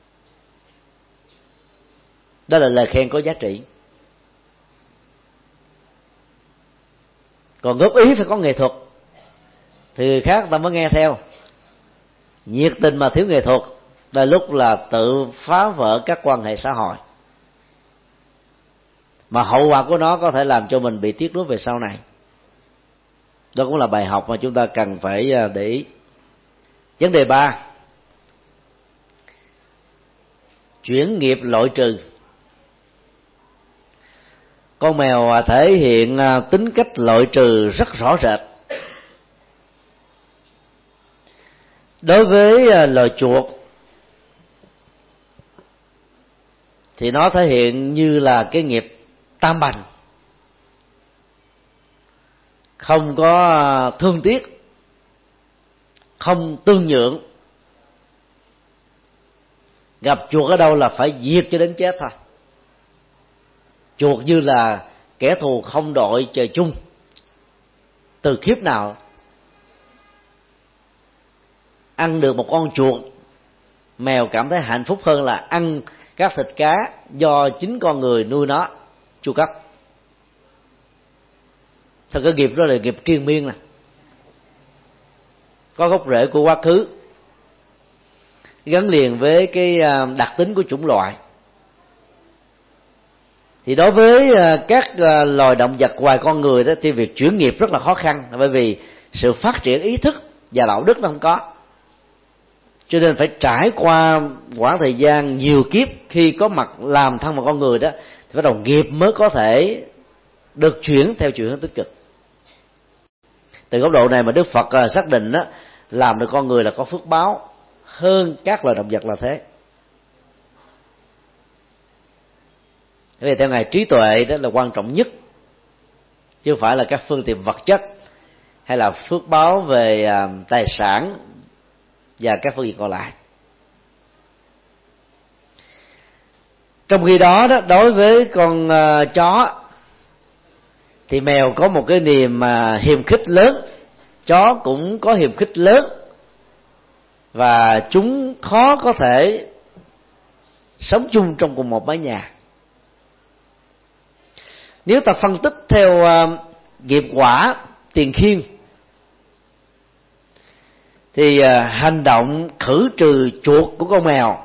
Đó là lời khen có giá trị. Còn góp ý phải có nghệ thuật thì người khác ta mới nghe theo. Nhiệt tình mà thiếu nghệ thuật đôi lúc là tự phá vỡ các quan hệ xã hội, mà hậu quả của nó có thể làm cho mình bị tiếc nuối về sau này. Đó cũng là bài học mà chúng ta cần phải để ý. Vấn đề 3, chuyển nghiệp loại trừ. Con mèo thể hiện tính cách loại trừ rất rõ rệt. Đối với loài chuột thì nó thể hiện như là cái nghiệp tam bành, không có thương tiếc, không tương nhượng. Gặp chuột ở đâu là phải diệt cho đến chết thôi. Chuột như là kẻ thù không đội trời chung, từ kiếp nào. Ăn được một con chuột, mèo cảm thấy hạnh phúc hơn là ăn các thịt cá do chính con người nuôi nó chu cấp. Thật cái nghiệp đó là nghiệp triền miên nè, có gốc rễ của quá khứ, gắn liền với cái đặc tính của chủng loại. Thì đối với các loài động vật ngoài con người đó thì việc chuyển nghiệp rất là khó khăn, bởi vì sự phát triển ý thức và đạo đức nó không có, cho nên phải trải qua quãng thời gian nhiều kiếp khi có mặt làm thân một con người đó, thì bắt đầu nghiệp mới có thể được chuyển theo chiều hướng tích cực. Từ góc độ này mà Đức Phật xác định đó, làm được con người là có phước báo hơn các loài động vật là thế. Vì theo Ngài, trí tuệ đó là quan trọng nhất, chứ không phải là các phương tiện vật chất hay là phước báo về tài sản và các phương diện còn lại. Trong khi đó, đối với con chó thì mèo có một cái niềm hiềm khích lớn, chó cũng có hiềm khích lớn, và chúng khó có thể sống chung trong cùng một mái nhà. Nếu ta phân tích theo nghiệp quả tiền khiên thì hành động khử trừ chuột của con mèo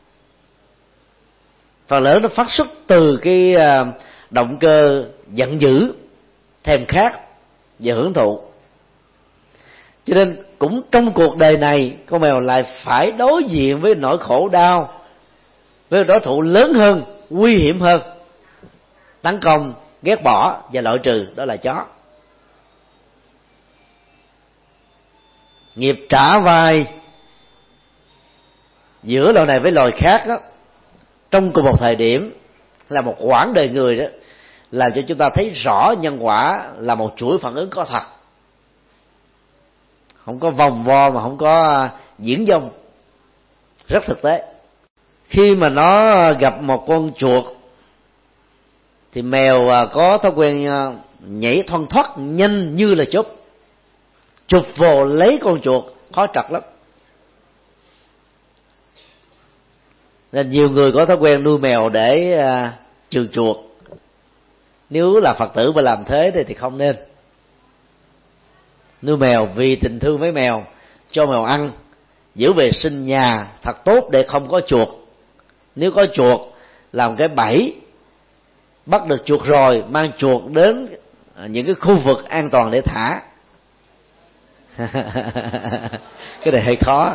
phần lớn nó phát xuất từ cái động cơ giận dữ, thèm khát và hưởng thụ. Cho nên cũng trong cuộc đời này, con mèo lại phải đối diện với nỗi khổ đau, với đối thủ lớn hơn, nguy hiểm hơn, tấn công, ghét bỏ và loại trừ, đó là chó. Nghiệp trả vai giữa loài này với loài khác đó, trong cùng một thời điểm là một quãng đời người đó, làm cho chúng ta thấy rõ nhân quả là một chuỗi phản ứng có thật, không có vòng vo mà không có diễn dông, rất thực tế. Khi mà nó gặp một con chuột thì mèo có thói quen nhảy thoăn thoắt nhanh như là chụp vô lấy con chuột, khó trật lắm. Nên nhiều người có thói quen nuôi mèo để trừ chuột. Nếu là Phật tử mà làm thế thì không nên. Nuôi mèo vì tình thương với mèo, cho mèo ăn, giữ vệ sinh nhà thật tốt để không có chuột. Nếu có chuột, làm cái bẫy, bắt được chuột rồi mang chuột đến những cái khu vực an toàn để thả. Cái này hơi khó,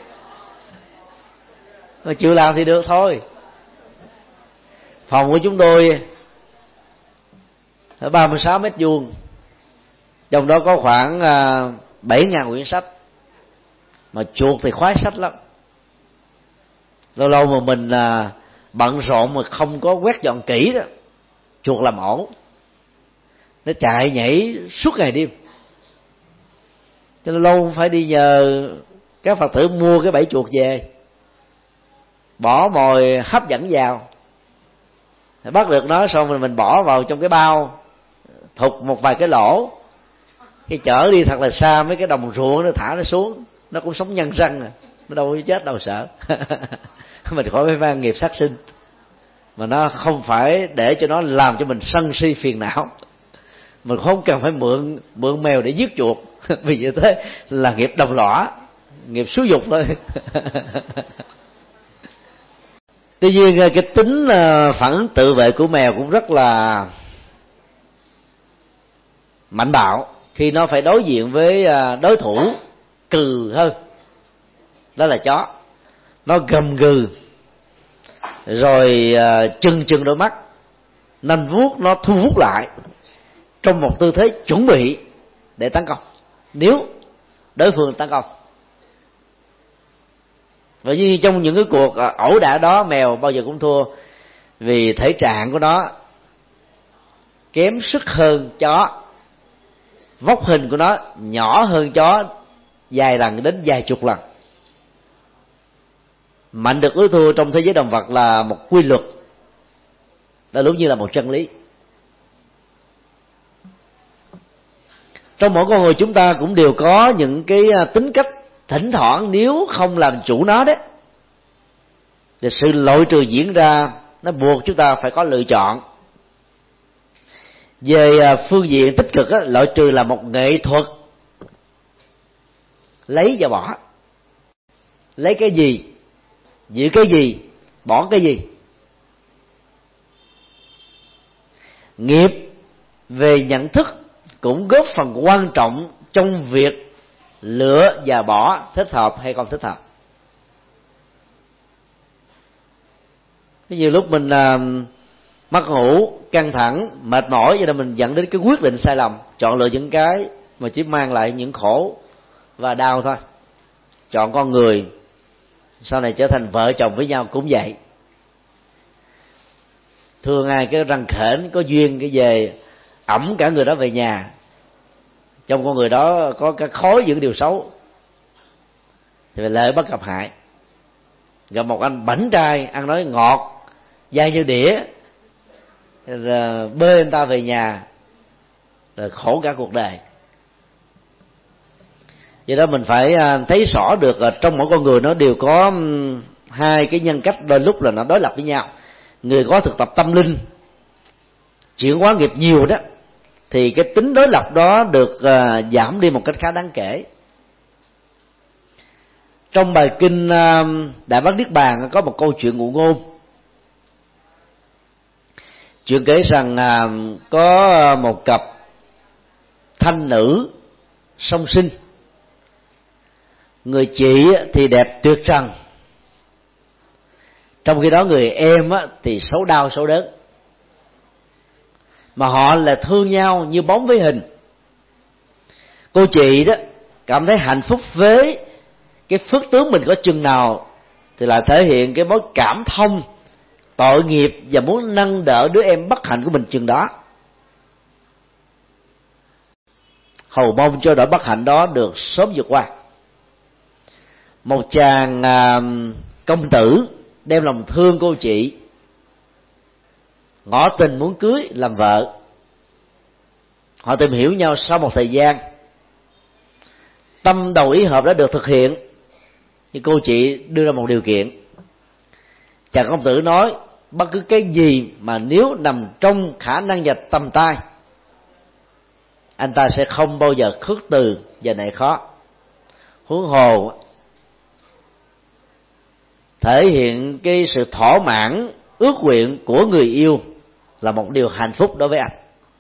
mà chịu làm thì được thôi. Phòng của chúng tôi 36 mét vuông, trong đó có khoảng 7.000 quyển sách, mà chuột thì khoái sách lắm. Lâu lâu mà mình bận rộn mà không có quét dọn kỹ đó, chuột làm ổ, nó chạy nhảy suốt ngày đêm. Cho nên lâu phải đi nhờ các Phật tử mua cái bẫy chuột về, bỏ mồi hấp dẫn vào, bắt được nó xong rồi mình bỏ vào trong cái bao, thục một vài cái lỗ, khi chở đi thật là xa mấy cái đồng ruộng nó thả nó xuống, nó cũng sống nhân răng à, nó đâu có chết đâu sợ. Mình khỏi phải nghiệp sát sinh, mà nó không phải để cho nó làm cho mình sân si phiền não. Mình không cần phải mượn mèo để giết chuột, vì như thế là nghiệp đồng lõa, nghiệp xúi dục thôi. Tuy nhiên cái tính phản ứng tự vệ của mèo cũng rất là mạnh bạo khi nó phải đối diện với đối thủ cừ hơn, đó là chó. Nó gầm gừ rồi chừng đôi mắt, nanh vuốt nó thu hút lại trong một tư thế chuẩn bị để tấn công nếu đối phương tấn công. Và như trong những cái cuộc ẩu đả đó, mèo bao giờ cũng thua, vì thể trạng của nó kém sức hơn chó, vóc hình của nó nhỏ hơn chó vài lần đến vài chục lần. Mạnh được yếu thua trong thế giới động vật là một quy luật, đó đúng như là một chân lý. Trong mỗi con người chúng ta cũng đều có những cái tính cách thỉnh thoảng nếu không làm chủ nó đấy, thì sự loại trừ diễn ra, nó buộc chúng ta phải có lựa chọn. Về phương diện tích cực, loại trừ là một nghệ thuật lấy và bỏ. Lấy cái gì, giữ cái gì, bỏ cái gì. Nghiệp về nhận thức cũng góp phần quan trọng trong việc lựa và bỏ, thích hợp hay không thích hợp. Nhiều lúc mình mất ngủ, căng thẳng, mệt mỏi, cho nên mình dẫn đến cái quyết định sai lầm, chọn lựa những cái mà chỉ mang lại những khổ và đau thôi. Chọn con người sau này trở thành vợ chồng với nhau cũng vậy. Thương ai cái răng khểnh, có duyên cái về ẵm cả người đó về nhà. Trong con người đó có cái khối những điều xấu thì lợi bất cập hại. Gặp một anh bảnh trai ăn nói ngọt, dai như đĩa, rồi bê anh ta về nhà, rồi khổ cả cuộc đời. Vậy đó mình phải thấy rõ được trong mỗi con người nó đều có hai cái nhân cách, đôi lúc là nó đối lập với nhau. Người có thực tập tâm linh, chuyển hóa nghiệp nhiều đó, thì cái tính đối lập đó được giảm đi một cách khá đáng kể. Trong bài kinh Đại Bát Niết Bàn có một câu chuyện ngụ ngôn. Chuyện kể rằng có một cặp thanh nữ song sinh. Người chị thì đẹp tuyệt trần, trong khi đó người em thì xấu đau xấu đớn. Mà họ là thương nhau như bóng với hình. Cô chị đó cảm thấy hạnh phúc với cái phước tướng mình có chừng nào thì là thể hiện cái mối cảm thông, tội nghiệp và muốn nâng đỡ đứa em bất hạnh của mình chừng đó, hầu mong cho nỗi bất hạnh đó được sớm vượt qua. Một chàng công tử đem lòng thương cô chị, ngỏ tình muốn cưới làm vợ. Họ tìm hiểu nhau sau một thời gian, tâm đầu ý hợp đã được thực hiện, nhưng cô chị đưa ra một điều kiện. Chàng công tử nói bất cứ cái gì mà nếu nằm trong khả năng và tầm tay, anh ta sẽ không bao giờ khước từ và nể khó. Huống hồ thể hiện cái sự thỏa mãn ước nguyện của người yêu là một điều hạnh phúc đối với anh.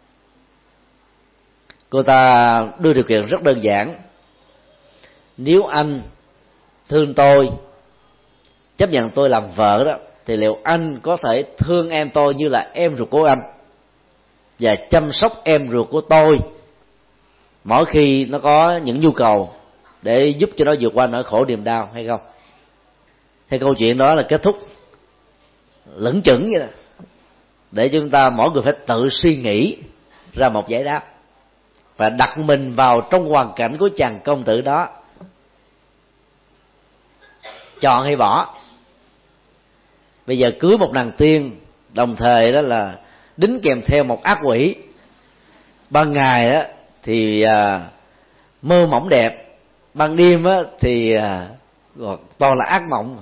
Cô ta đưa điều kiện rất đơn giản: nếu anh thương tôi, chấp nhận tôi làm vợ đó, thì liệu anh có thể thương em tôi như là em ruột của anh và chăm sóc em ruột của tôi mỗi khi nó có những nhu cầu để giúp cho nó vượt qua nỗi khổ niềm đau hay không? Thì câu chuyện đó là kết thúc lững chững vậy đó, để chúng ta mỗi người phải tự suy nghĩ ra một giải đáp và đặt mình vào trong hoàn cảnh của chàng công tử đó, chọn hay bỏ. Bây giờ cưới một nàng tiên, đồng thời đó là đính kèm theo một ác quỷ. Ban ngày đó thì mơ mộng đẹp, ban đêm đó thì toàn là ác mộng.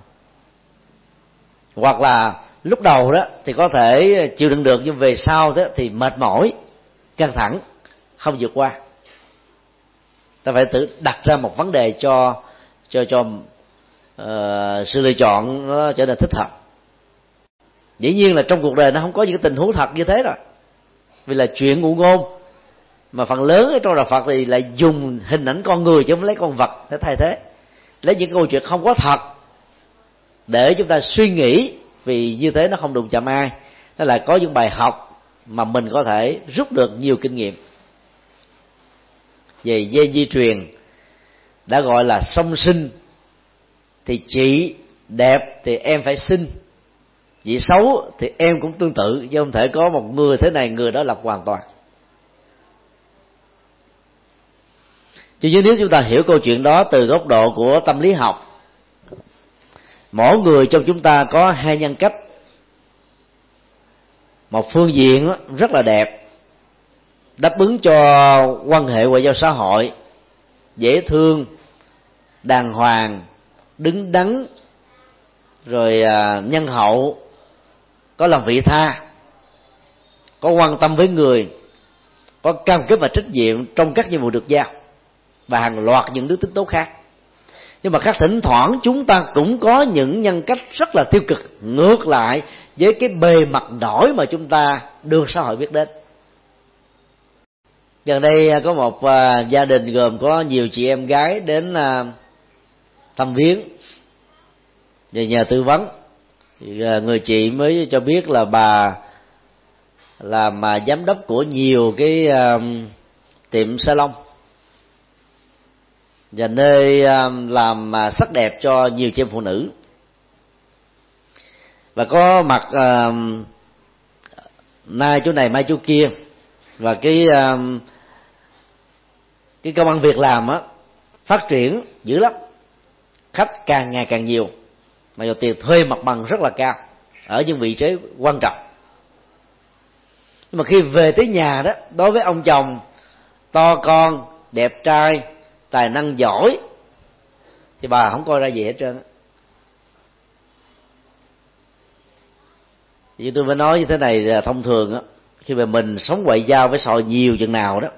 Hoặc là lúc đầu đó thì có thể chịu đựng được, nhưng về sau đó thì mệt mỏi, căng thẳng, không vượt qua. Ta phải tự đặt ra một vấn đề cho sự lựa chọn nó trở nên thích hợp. Dĩ nhiên là trong cuộc đời nó không có những cái tình huống thật như thế rồi, vì là chuyện ngụ ngôn, mà phần lớn ở trong đạo Phật thì lại dùng hình ảnh con người chứ không lấy con vật để thay thế, lấy những câu chuyện không có thật để chúng ta suy nghĩ, vì như thế nó không đụng chạm ai. Nó là có những bài học mà mình có thể rút được nhiều kinh nghiệm. Về dây di truyền đã gọi là song sinh, thì chị đẹp thì em phải xinh, vị xấu thì em cũng tương tự, chứ không thể có một người thế này người đó là hoàn toàn. Chứ nếu chúng ta hiểu câu chuyện đó từ góc độ của tâm lý học, mỗi người trong chúng ta có hai nhân cách. Một phương diện rất là đẹp, đáp ứng cho quan hệ ngoại giao xã hội, dễ thương, đàng hoàng, đứng đắn, rồi nhân hậu, có lòng vị tha, có quan tâm với người, có cam kết và trách nhiệm trong các nhiệm vụ được giao, và hàng loạt những đức tính tốt khác. Nhưng mà khác thỉnh thoảng chúng ta cũng có những nhân cách rất là tiêu cực, ngược lại với cái bề mặt nổi mà chúng ta được xã hội biết đến. Gần đây có một gia đình gồm có nhiều chị em gái đến thăm viếng về nhờ tư vấn. Người chị mới cho biết là bà làm giám đốc của nhiều cái tiệm salon và nơi làm sắc đẹp cho nhiều chị em phụ nữ, và có mặt nay chỗ này mai chỗ kia, và cái công ăn việc làm á phát triển dữ lắm, khách càng ngày càng nhiều, mà do tiền thuê mặt bằng rất là cao ở những vị trí quan trọng. Nhưng mà khi về tới nhà đó, đối với ông chồng to con, đẹp trai, tài năng giỏi, thì bà không coi ra gì hết trơn á. Thì tôi mới nói như thế này là thông thường á, khi mà mình sống ngoại giao với xã hội nhiều chừng nào đó,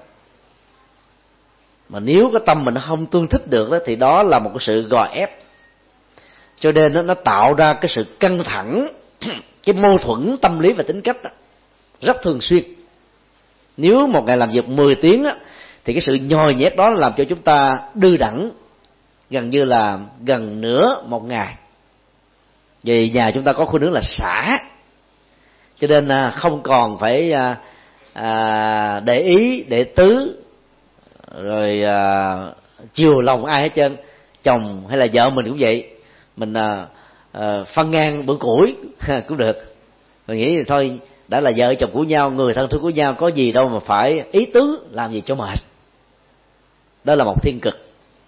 mà nếu cái tâm mình nó không tương thích được đó, thì đó là một cái sự gò ép. Cho nên nó tạo ra cái sự căng thẳng, cái mâu thuẫn tâm lý và tính cách đó, rất thường xuyên. Nếu một ngày làm việc 10 tiếng á, thì cái sự nhồi nhét đó làm cho chúng ta đư đẳng gần như là gần nửa một ngày. Vì nhà chúng ta có khuynh hướng là xả, cho nên không còn phải để ý, để tứ, rồi chiều lòng ai hết trơn. Chồng hay là vợ mình cũng vậy, mình phân ngang bữa củi cũng được. Mình nghĩ thì thôi, đã là vợ chồng của nhau, người thân thương của nhau, có gì đâu mà phải ý tứ làm gì cho mệt. Đó là một thiên cực.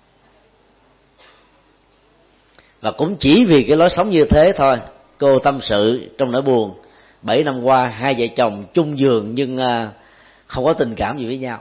Và cũng chỉ vì cái lối sống như thế thôi, cô tâm sự trong nỗi buồn 7 năm qua hai vợ chồng chung giường nhưng không có tình cảm gì với nhau,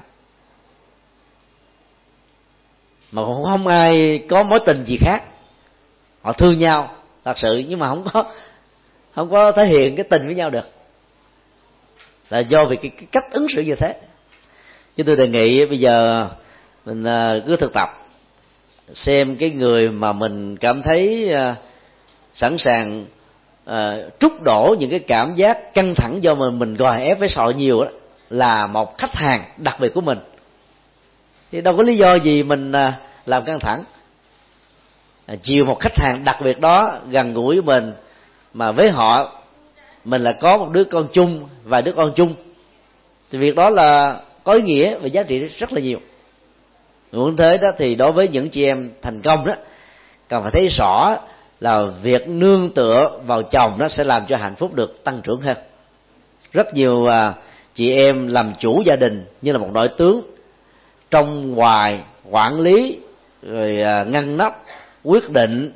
mà không ai có mối tình gì khác. Họ thương nhau thật sự, nhưng mà không có thể hiện cái tình với nhau được, là do vì cái cách ứng xử như thế. Chứ tôi đề nghị bây giờ mình cứ thực tập xem cái người mà mình cảm thấy sẵn sàng trút đổ những cái cảm giác căng thẳng do mình gò ép với xã hội nhiều đó, là một khách hàng đặc biệt của mình. Thì đâu có lý do gì mình làm căng thẳng. Chiều một khách hàng đặc biệt đó gần gũi với mình, mà với họ mình là có một đứa con chung, vài đứa con chung, thì việc đó là có ý nghĩa và giá trị rất là nhiều. Muốn thế đó thì đối với những chị em thành công đó, cần phải thấy rõ là việc nương tựa vào chồng nó sẽ làm cho hạnh phúc được tăng trưởng hơn. Rất nhiều chị em làm chủ gia đình như là một nội tướng, trong ngoài quản lý, rồi ngăn nắp, quyết định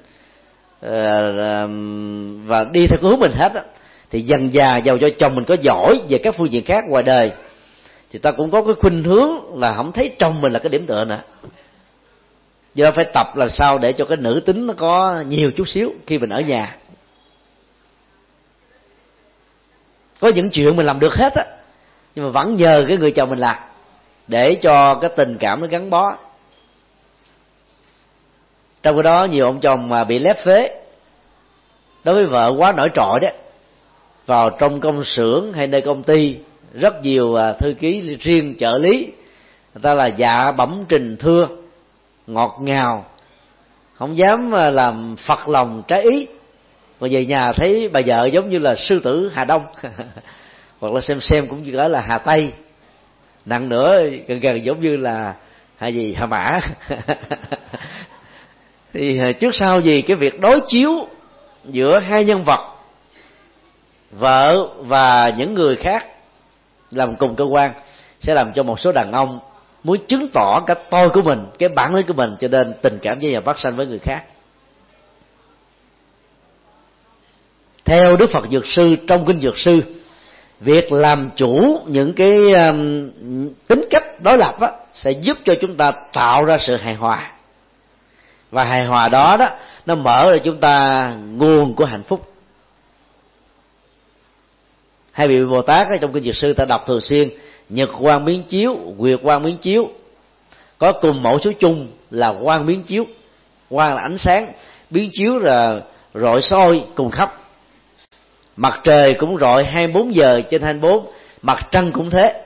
và đi theo hướng mình hết á, thì dần dà giàu cho chồng mình có giỏi về các phương diện khác ngoài đời, thì ta cũng có cái khuynh hướng là không thấy chồng mình là cái điểm tựa nữa. Do đó phải tập làm sao để cho cái nữ tính nó có nhiều chút xíu khi mình ở nhà. Có những chuyện mình làm được hết á, nhưng mà vẫn nhờ cái người chồng mình làm, để cho cái tình cảm nó gắn bó. Trong cái đó nhiều ông chồng mà bị lép vế đối với vợ quá nổi trội đó, vào trong công xưởng hay nơi công ty, rất nhiều thư ký riêng, trợ lý, người ta là dạ bẩm trình thưa, ngọt ngào, không dám làm phật lòng trái ý, mà về nhà thấy bà vợ giống như là sư tử Hà Đông hoặc là xem cũng như là Hà Tây, nặng nữa gần giống như là Hà Mã thì trước sau gì cái việc đối chiếu giữa hai nhân vật, vợ và những người khác làm cùng cơ quan, sẽ làm cho một số đàn ông muốn chứng tỏ cái tôi của mình, cái bản lĩnh của mình, cho nên tình cảm dễ dàng phát sanh với người khác. Theo Đức Phật Dược Sư, trong kinh Dược Sư, việc làm chủ những cái tính cách đối lập á, sẽ giúp cho chúng ta tạo ra sự hài hòa, và hài hòa đó nó mở ra chúng ta nguồn của hạnh phúc. Hai vị Bồ Tát trong kinh Dược Sư ta đọc thường xuyên: nhật quang biến chiếu, nguyệt quang biến chiếu, có cùng mẫu số chung là quang biến chiếu. Quang là ánh sáng, biến chiếu là rọi soi cùng khắp. Mặt trời cũng rọi 24 giờ trên 24, mặt trăng cũng thế.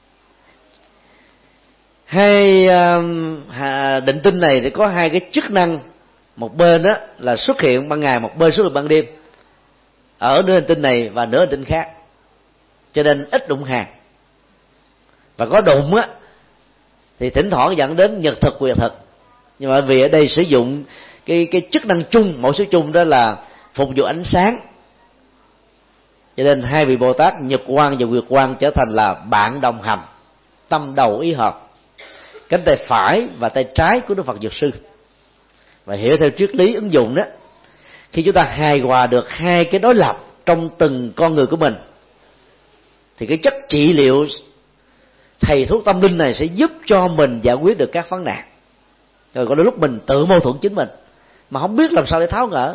Hai định tinh này thì có hai cái chức năng, một bên đó là xuất hiện ban ngày, một bên xuất hiện ban đêm, ở nửa hành tinh này và nửa hành tinh khác, cho nên ít đụng hàng. Và có đụng á thì thỉnh thoảng dẫn đến nhật thực quyền thực, nhưng mà vì ở đây sử dụng cái chức năng chung, mẫu số chung đó là phục vụ ánh sáng, cho nên hai vị Bồ Tát nhật quang và nguyệt quang trở thành là bạn đồng hành, tâm đầu ý hợp, cánh tay phải và tay trái của Đức Phật Dược Sư. Và hiểu theo triết lý ứng dụng đó, khi chúng ta hài hòa được hai cái đối lập trong từng con người của mình, thì cái chất trị liệu thầy thuốc tâm linh này sẽ giúp cho mình giải quyết được các vấn nạn. Rồi có đôi lúc mình tự mâu thuẫn chính mình mà không biết làm sao để tháo gỡ.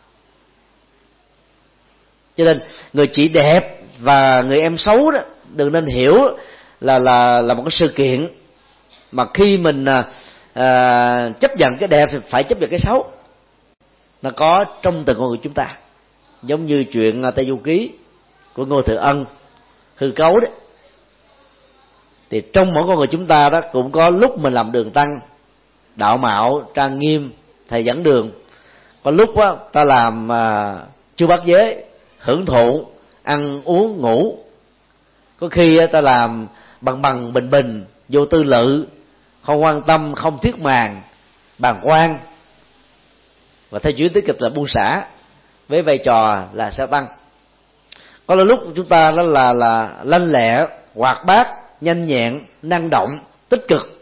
Cho nên người chị đẹp và người em xấu đó đừng nên hiểu là một cái sự kiện mà khi mình chấp nhận cái đẹp thì phải chấp nhận cái xấu. Nó có trong từng con người chúng ta, giống như chuyện Tây Du Ký của Ngô Thừa Ân, hư cấu đấy. Thì trong mỗi con người chúng ta đó cũng có lúc mình làm đường tăng, đạo mạo, trang nghiêm, thầy dẫn đường. Có lúc đó, ta làm chưa bắt giới, hưởng thụ, ăn uống ngủ. Có khi ta làm bằng bình bình, vô tư lự, không quan tâm, không thiết màng, bàng quan. Và theo chuyển tích kịch là buông xả, với vai trò là sa tăng. Có lúc chúng ta đó là lanh lẹ, hoạt bát, nhanh nhẹn, năng động, tích cực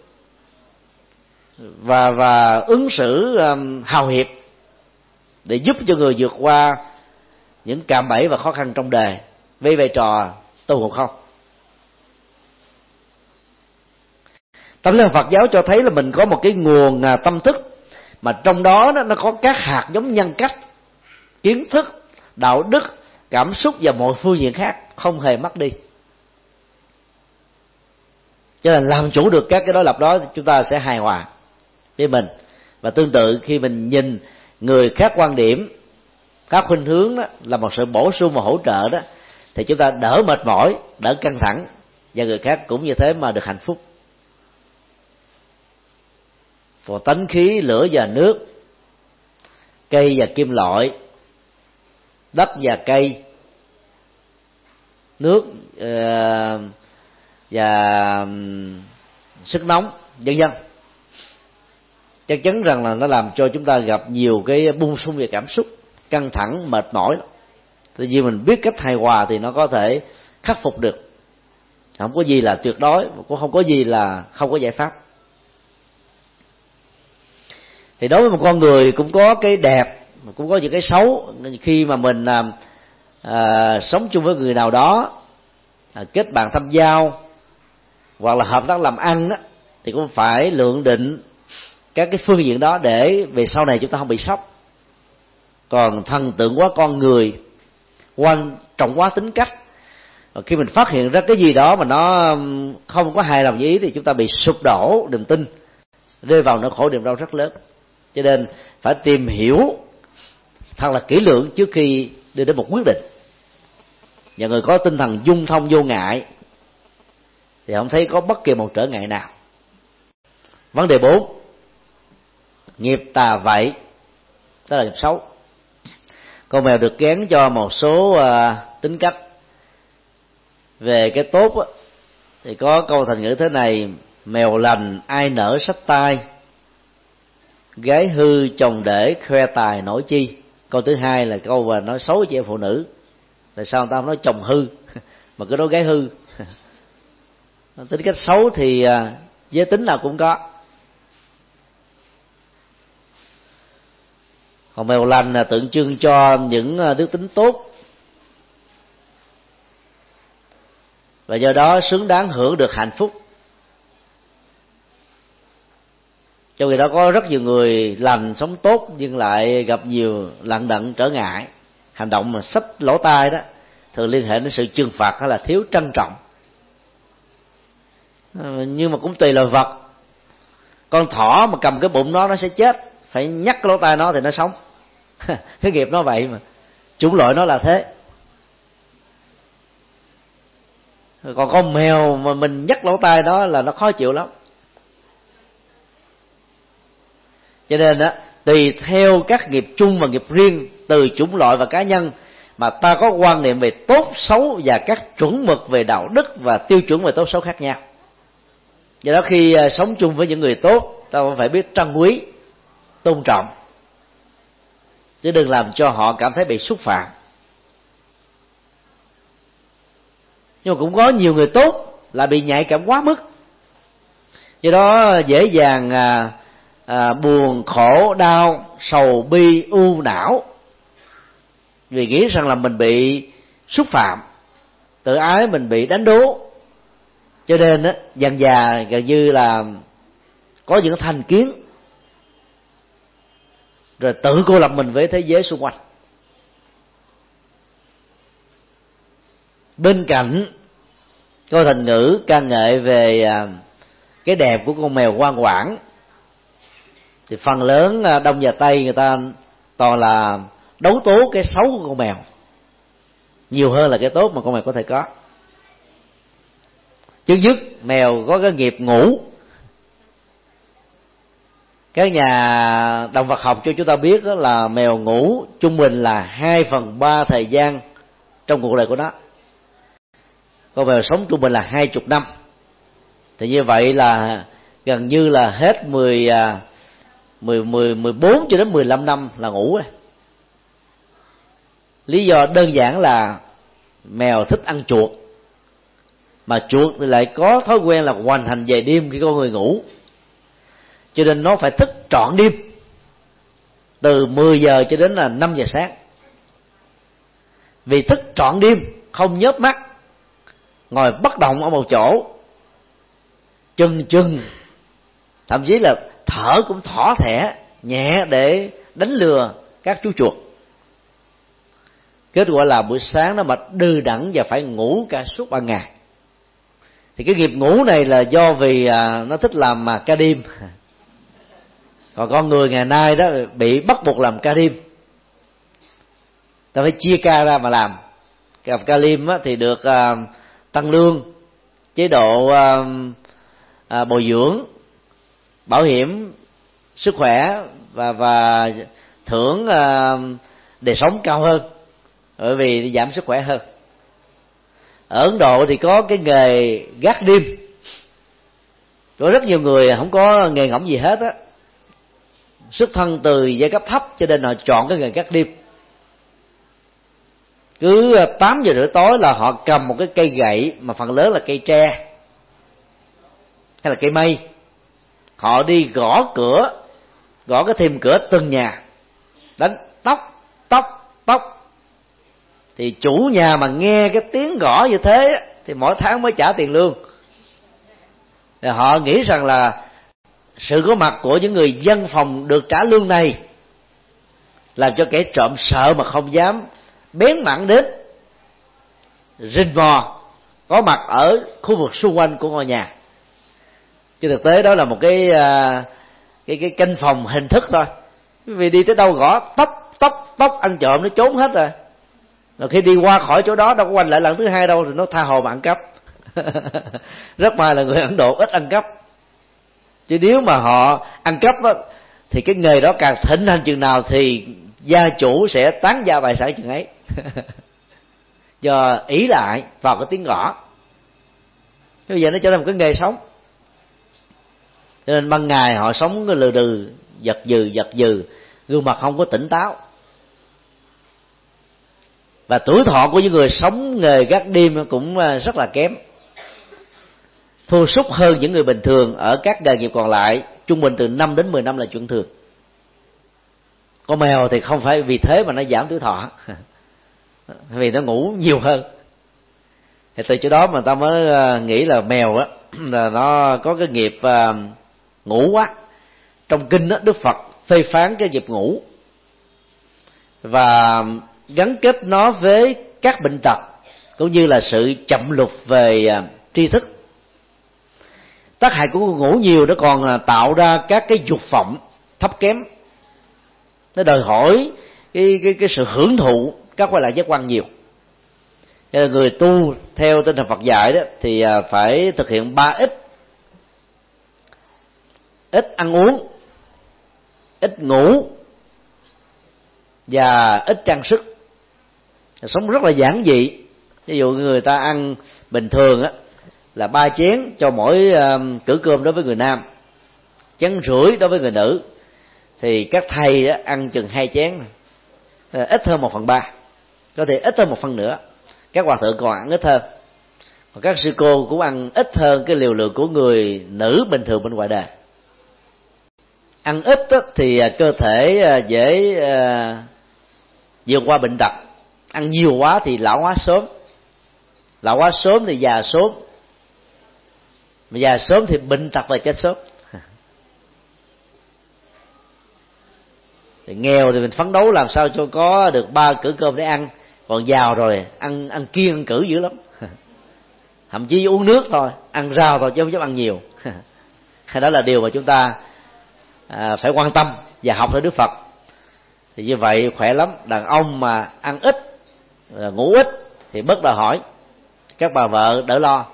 và ứng xử hào hiệp để giúp cho người vượt qua những cạm bẫy và khó khăn trong đời với vai trò tu hộ không. Tâm lý Phật giáo cho thấy là mình có một cái nguồn tâm thức mà trong đó nó có các hạt giống nhân cách, kiến thức, đạo đức, cảm xúc và mọi phương diện khác không hề mất đi. Cho nên làm chủ được các cái đối lập đó, chúng ta sẽ hài hòa với mình. Và tương tự khi mình nhìn người khác quan điểm, các khuynh hướng đó là một sự bổ sung và hỗ trợ đó, thì chúng ta đỡ mệt mỏi, đỡ căng thẳng, và người khác cũng như thế mà được hạnh phúc. Còn tánh khí lửa và nước, cây và kim loại, đất và cây, nước và sức nóng, vân vân, chắc chắn rằng là nó làm cho chúng ta gặp nhiều cái bung xung về cảm xúc, căng thẳng, mệt mỏi. Tuy nhiên mình biết cách hài hòa thì nó có thể khắc phục được. Không có gì là tuyệt đối, cũng không có gì là không có giải pháp. Thì đối với một con người cũng có cái đẹp, cũng có những cái xấu. Khi mà mình sống chung với người nào đó, kết bạn thâm giao hoặc là hợp tác làm ăn đó, thì cũng phải lượng định các cái phương diện đó để về sau này chúng ta không bị sốc. Còn thần tượng quá con người, quan trọng quá tính cách, và khi mình phát hiện ra cái gì đó mà nó không có hài lòng với ý thì chúng ta bị sụp đổ niềm tin, rơi vào nỗi khổ niềm đau rất lớn. Cho nên phải tìm hiểu thật là kỹ lưỡng trước khi đưa đến một quyết định. Và người có tinh thần dung thông vô ngại thì không thấy có bất kỳ một trở ngại nào. Vấn đề 4, nghiệp tà vậy, đó là nghiệp xấu. Con mèo được gán cho một số tính cách. Về cái tốt á, thì có câu thành ngữ thế này: mèo lành ai nở sách tai, gái hư chồng để khoe tài nổi chi. Câu thứ hai là câu và nói xấu chị em phụ nữ. Tại sao người ta không nói chồng hư mà cứ nói gái hư? Tính cách xấu thì giới tính nào cũng có. Còn mèo lành là tượng trưng cho những đức tính tốt, và do đó xứng đáng hưởng được hạnh phúc. Trong khi đó có rất nhiều người lành sống tốt nhưng lại gặp nhiều lận đận trở ngại. Hành động mà xách lỗ tai đó thường liên hệ đến sự trừng phạt hay là thiếu trân trọng. Nhưng mà cũng tùy loài vật. Con thỏ mà cầm cái bụng nó sẽ chết, phải nhắc cái lỗ tai nó thì nó sống. Cái nghiệp nó vậy mà, chủng loại nó là thế. Còn con mèo mà mình nhắc lỗ tai nó là nó khó chịu lắm. Cho nên đó, tùy theo các nghiệp chung và nghiệp riêng, từ chủng loại và cá nhân, mà ta có quan niệm về tốt xấu và các chuẩn mực về đạo đức và tiêu chuẩn về tốt xấu khác nhau. Do đó khi sống chung với những người tốt, ta phải biết trân quý, tôn trọng, chứ đừng làm cho họ cảm thấy bị xúc phạm. Nhưng mà cũng có nhiều người tốt là bị nhạy cảm quá mức, do đó dễ dàng buồn, khổ, đau, sầu, bi, u não, vì nghĩ rằng là mình bị xúc phạm, tự ái mình bị đánh đố. Cho nên á, dần dà gần như là có những thành kiến, rồi tự cô lập mình với thế giới xung quanh. Bên cạnh câu thành ngữ ca ngợi về cái đẹp của con mèo ngoan ngoãn, thì phần lớn Đông và Tây người ta toàn là đấu tố cái xấu của con mèo nhiều hơn là cái tốt mà con mèo có thể có. Trước nhất, mèo có cái nghiệp ngủ. Các nhà động vật học cho chúng ta biết đó là mèo ngủ trung bình là 2/3 thời gian trong cuộc đời của nó. Con mèo sống trung bình là 20 năm. Thì như vậy là gần như là hết 14 cho đến 15 năm là ngủ rồi. Lý do đơn giản là mèo thích ăn chuột, mà chuột thì lại có thói quen là hoành hành về đêm khi con người ngủ, cho nên nó phải thức trọn đêm từ 10 giờ cho đến là 5 giờ sáng. Vì thức trọn đêm, không nhớp mắt, ngồi bất động ở một chỗ, chừng chừng, thậm chí là thở cũng thỏ thẻ nhẹ để đánh lừa các chú chuột. Kết quả là buổi sáng nó mệt đừ đẫn và phải ngủ cả suốt ban ngày. Thì cái nghiệp ngủ này là do vì nó thích làm ca đêm. Còn con người ngày nay đó bị bắt buộc làm ca đêm, ta phải chia ca ra mà làm. Ca đêm thì được tăng lương, chế độ bồi dưỡng, bảo hiểm sức khỏe và thưởng đời sống cao hơn, bởi vì giảm sức khỏe hơn. Ở Ấn Độ thì có cái nghề gác đêm. Có rất nhiều người không có nghề ngỗng gì hết á, xuất thân từ giai cấp thấp, cho nên họ chọn cái nghề gác đêm. Cứ 8 giờ rưỡi tối là họ cầm một cái cây gậy, mà phần lớn là cây tre hay là cây mây. Họ đi gõ cửa, gõ cái thềm cửa từng nhà, đánh tóc tóc tóc. Thì chủ nhà mà nghe cái tiếng gõ như thế thì mỗi tháng mới trả tiền lương. Thì họ nghĩ rằng là sự có mặt của những người dân phòng được trả lương này làm cho kẻ trộm sợ mà không dám bén mảng đến rình mò có mặt ở khu vực xung quanh của ngôi nhà. Chứ thực tế đó là một cái canh phòng hình thức thôi. Vì đi tới đâu gõ tóc tóc tóc, ăn trộm nó trốn hết rồi. Rồi khi đi qua khỏi chỗ đó đâu có quanh lại lần thứ hai đâu, thì nó tha hồ mà ăn cắp. Rất may là người Ấn Độ ít ăn cắp. Chứ nếu mà họ ăn cắp á, thì cái nghề đó càng thịnh hành chừng nào thì gia chủ sẽ tán gia tài sản chừng ấy. Do ý lại vào cái tiếng gõ. Bây giờ nó trở thành một cái nghề sống. Cho nên ban ngày họ sống lừ đừ, giật dừ, gương mặt không có tỉnh táo. và tuổi thọ của những người sống nghề gác đêm cũng rất là kém, thua sút hơn những người bình thường ở các nghề nghiệp còn lại, trung bình từ 5 đến 10 năm là chuyện thường. Con mèo thì không phải vì thế mà nó giảm tuổi thọ, vì nó ngủ nhiều hơn. Thì từ chỗ đó mà ta mới nghĩ là mèo á là nó có cái nghiệp ngủ quá. Trong kinh đó, Đức Phật phê phán cái nghiệp ngủ và gắn kết nó với các bệnh tật cũng như là sự chậm lụt về tri thức. Tác hại của ngủ nhiều nó còn tạo ra các cái dục vọng thấp kém, nó đòi hỏi cái sự hưởng thụ các quay lại giác quan nhiều. Cho nên người tu theo tinh thần Phật dạy đó thì phải thực hiện 3 ít: ít ăn uống, ít ngủ và ít trang sức. Sống rất là giản dị. Ví dụ người ta ăn bình thường á là 3 chén cho mỗi cữ cơm đối với người nam, 1,5 chén đối với người nữ, thì các thầy á, ăn chừng 2 chén, ít hơn 1/3, có thể ít hơn 1/2 nữa. Các hòa thượng còn ăn ít hơn, còn các sư cô cũng ăn ít hơn cái liều lượng của người nữ bình thường bên ngoài đời. Ăn ít á, thì cơ thể dễ vượt qua bệnh tật. Ăn nhiều quá thì lão hóa sớm, lão hóa sớm thì già sớm, mà già sớm thì bệnh tật và chết sớm. Thì nghèo thì mình phấn đấu làm sao cho có được 3 cữ cơm để ăn, còn giàu rồi ăn kiêng ăn cữ dữ lắm, thậm chí uống nước thôi, ăn rau thôi chứ không dám ăn nhiều. Đó là điều mà chúng ta phải quan tâm và học theo Đức Phật. Thì như vậy khỏe lắm. Đàn ông mà ăn ít, ngủ ít thì bớt đòi hỏi, các bà vợ đỡ lo.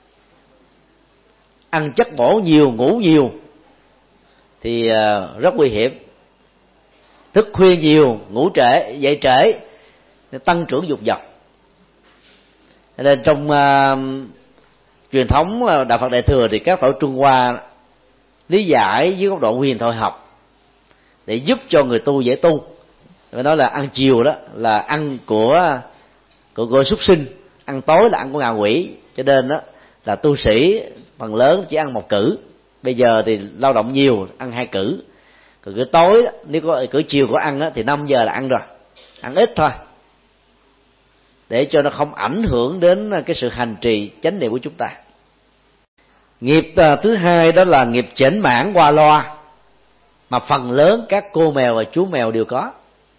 Ăn chất bổ nhiều, ngủ nhiều thì rất nguy hiểm. Thức khuya nhiều, ngủ trễ, dậy trễ, tăng trưởng dục vọng. Nên trong truyền thống Đạo Phật Đại Thừa thì các tổ Trung Hoa lý giải dưới góc độ huyền thoại học để giúp cho người tu dễ tu. Phải nói là ăn chiều đó là ăn của súc sinh, ăn tối là ăn của ngạ quỷ. Cho nên đó là tu sĩ phần lớn chỉ ăn 1 cữ. Bây giờ thì lao động nhiều, ăn 2 cữ. Còn cữ tối đó, nếu có cữ chiều có ăn đó, thì 5 giờ là ăn rồi, ăn ít thôi, để cho nó không ảnh hưởng đến cái sự hành trì chánh niệm của chúng ta. Nghiệp thứ hai đó là nghiệp chểnh mãn qua loa, mà phần lớn các cô mèo và chú mèo đều có.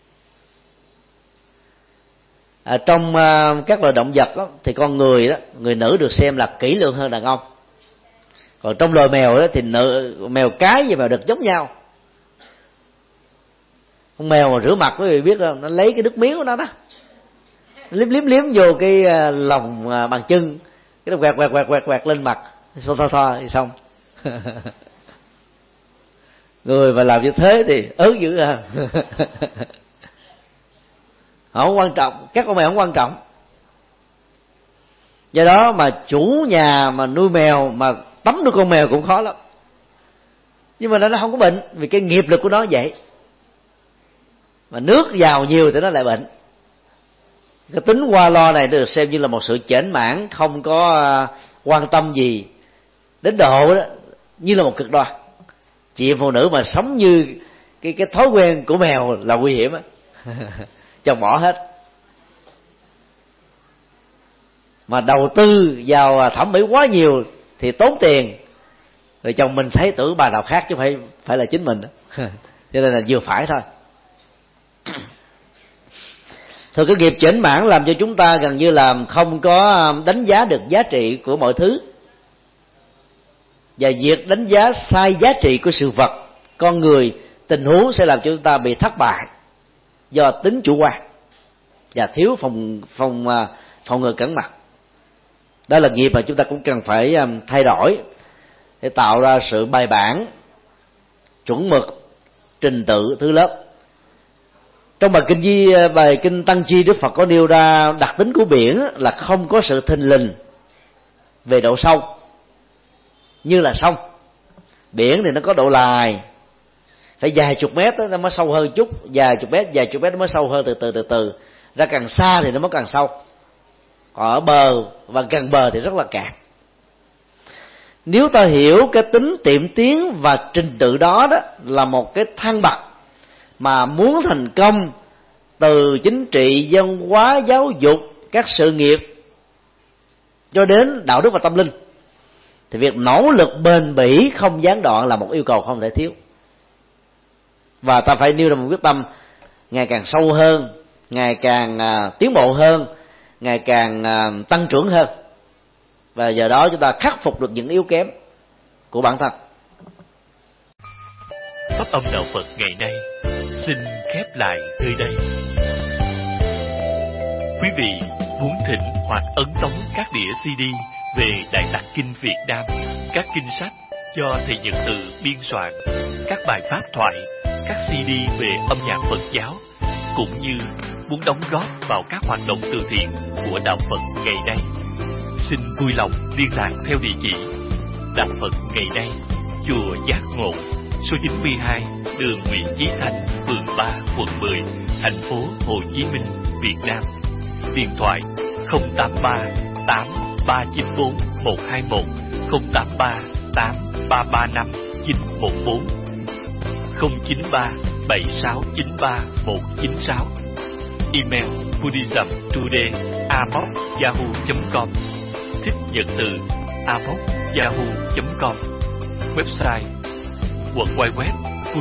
Trong các loài động vật đó, thì con người đó, người nữ được xem là kỹ lưỡng hơn đàn ông. Còn trong loài mèo đó thì mèo cái và mèo đực giống nhau. Con mèo mà rửa mặt quý vị biết không, nó lấy cái nước miếng của nó đó, liếm vô cái lòng bàn chân, cái nó quẹt lên mặt, thoa thì xong. Người mà làm như thế thì ớn dữ à. Họ không quan trọng, các con mèo không quan trọng. Do đó mà chủ nhà mà nuôi mèo mà tắm được con mèo cũng khó lắm. Nhưng mà nó không có bệnh, vì cái nghiệp lực của nó vậy. Mà nước vào nhiều thì nó lại bệnh. Cái tính qua lo này được xem như là một sự chểnh mãn, không có quan tâm gì đến độ đó, như là một cực đoan. Chị em phụ nữ mà sống như cái thói quen của mèo là nguy hiểm á. Chồng bỏ hết, mà đầu tư vào thẩm mỹ quá nhiều thì tốn tiền, rồi chồng mình thấy tưởng bà nào khác chứ phải là chính mình đó. Cho nên là vừa phải thôi. Thôi cái nghiệp chểnh mãn làm cho chúng ta gần như là không có đánh giá được giá trị của mọi thứ, và việc đánh giá sai giá trị của sự vật, con người, tình huống sẽ làm cho chúng ta bị thất bại do tính chủ quan và thiếu phòng ngừa cẩn mật. Đó là nghiệp mà chúng ta cũng cần phải thay đổi để tạo ra sự bài bản, chuẩn mực, trình tự thứ lớp. Trong bài kinh Tăng Chi, Đức Phật có nêu ra đặc tính của biển là không có sự thình lình về độ sâu như là sông. Biển thì nó có độ lài, phải vài chục mét nó mới sâu hơn chút, vài chục mét nó mới sâu hơn từ từ. ra càng xa thì nó mới càng sâu, còn ở bờ và gần bờ thì rất là cạn. Nếu ta hiểu cái tính tiệm tiến và trình tự đó là một cái thang bậc mà muốn thành công từ chính trị, văn hóa, giáo dục, các sự nghiệp cho đến đạo đức và tâm linh, thì việc nỗ lực bền bỉ không gián đoạn là một yêu cầu không thể thiếu. Và ta phải nêu ra một quyết tâm ngày càng sâu hơn, ngày càng tiến bộ hơn, ngày càng tăng trưởng hơn, và giờ đó chúng ta khắc phục được những yếu kém của bản thân. Pháp âm đạo Phật ngày nay xin khép lại nơi đây. Quý vị muốn thỉnh hoặc ấn tống các đĩa CD về Đại Tạng Kinh Việt Nam, các kinh sách do thầy Nhật Từ biên soạn, các bài pháp thoại, các CD về âm nhạc Phật giáo, cũng như muốn đóng góp vào các hoạt động từ thiện của đạo Phật ngày nay, xin vui lòng liên lạc theo địa chỉ Đạo Phật ngày nay, chùa Giác Ngộ, số 92, đường Nguyễn Chí Thanh, phường 3, quận 10, thành phố Hồ Chí Minh, Việt Nam. Điện thoại 083 8394 121, 083 8335 914, 093 7693 196. Email buddhismtoday@yahoo.com, thích nhật từ @yahoo.com. Website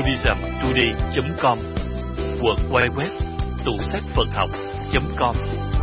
www.buddhismtoday.com, www.tủ sách Phật học.com.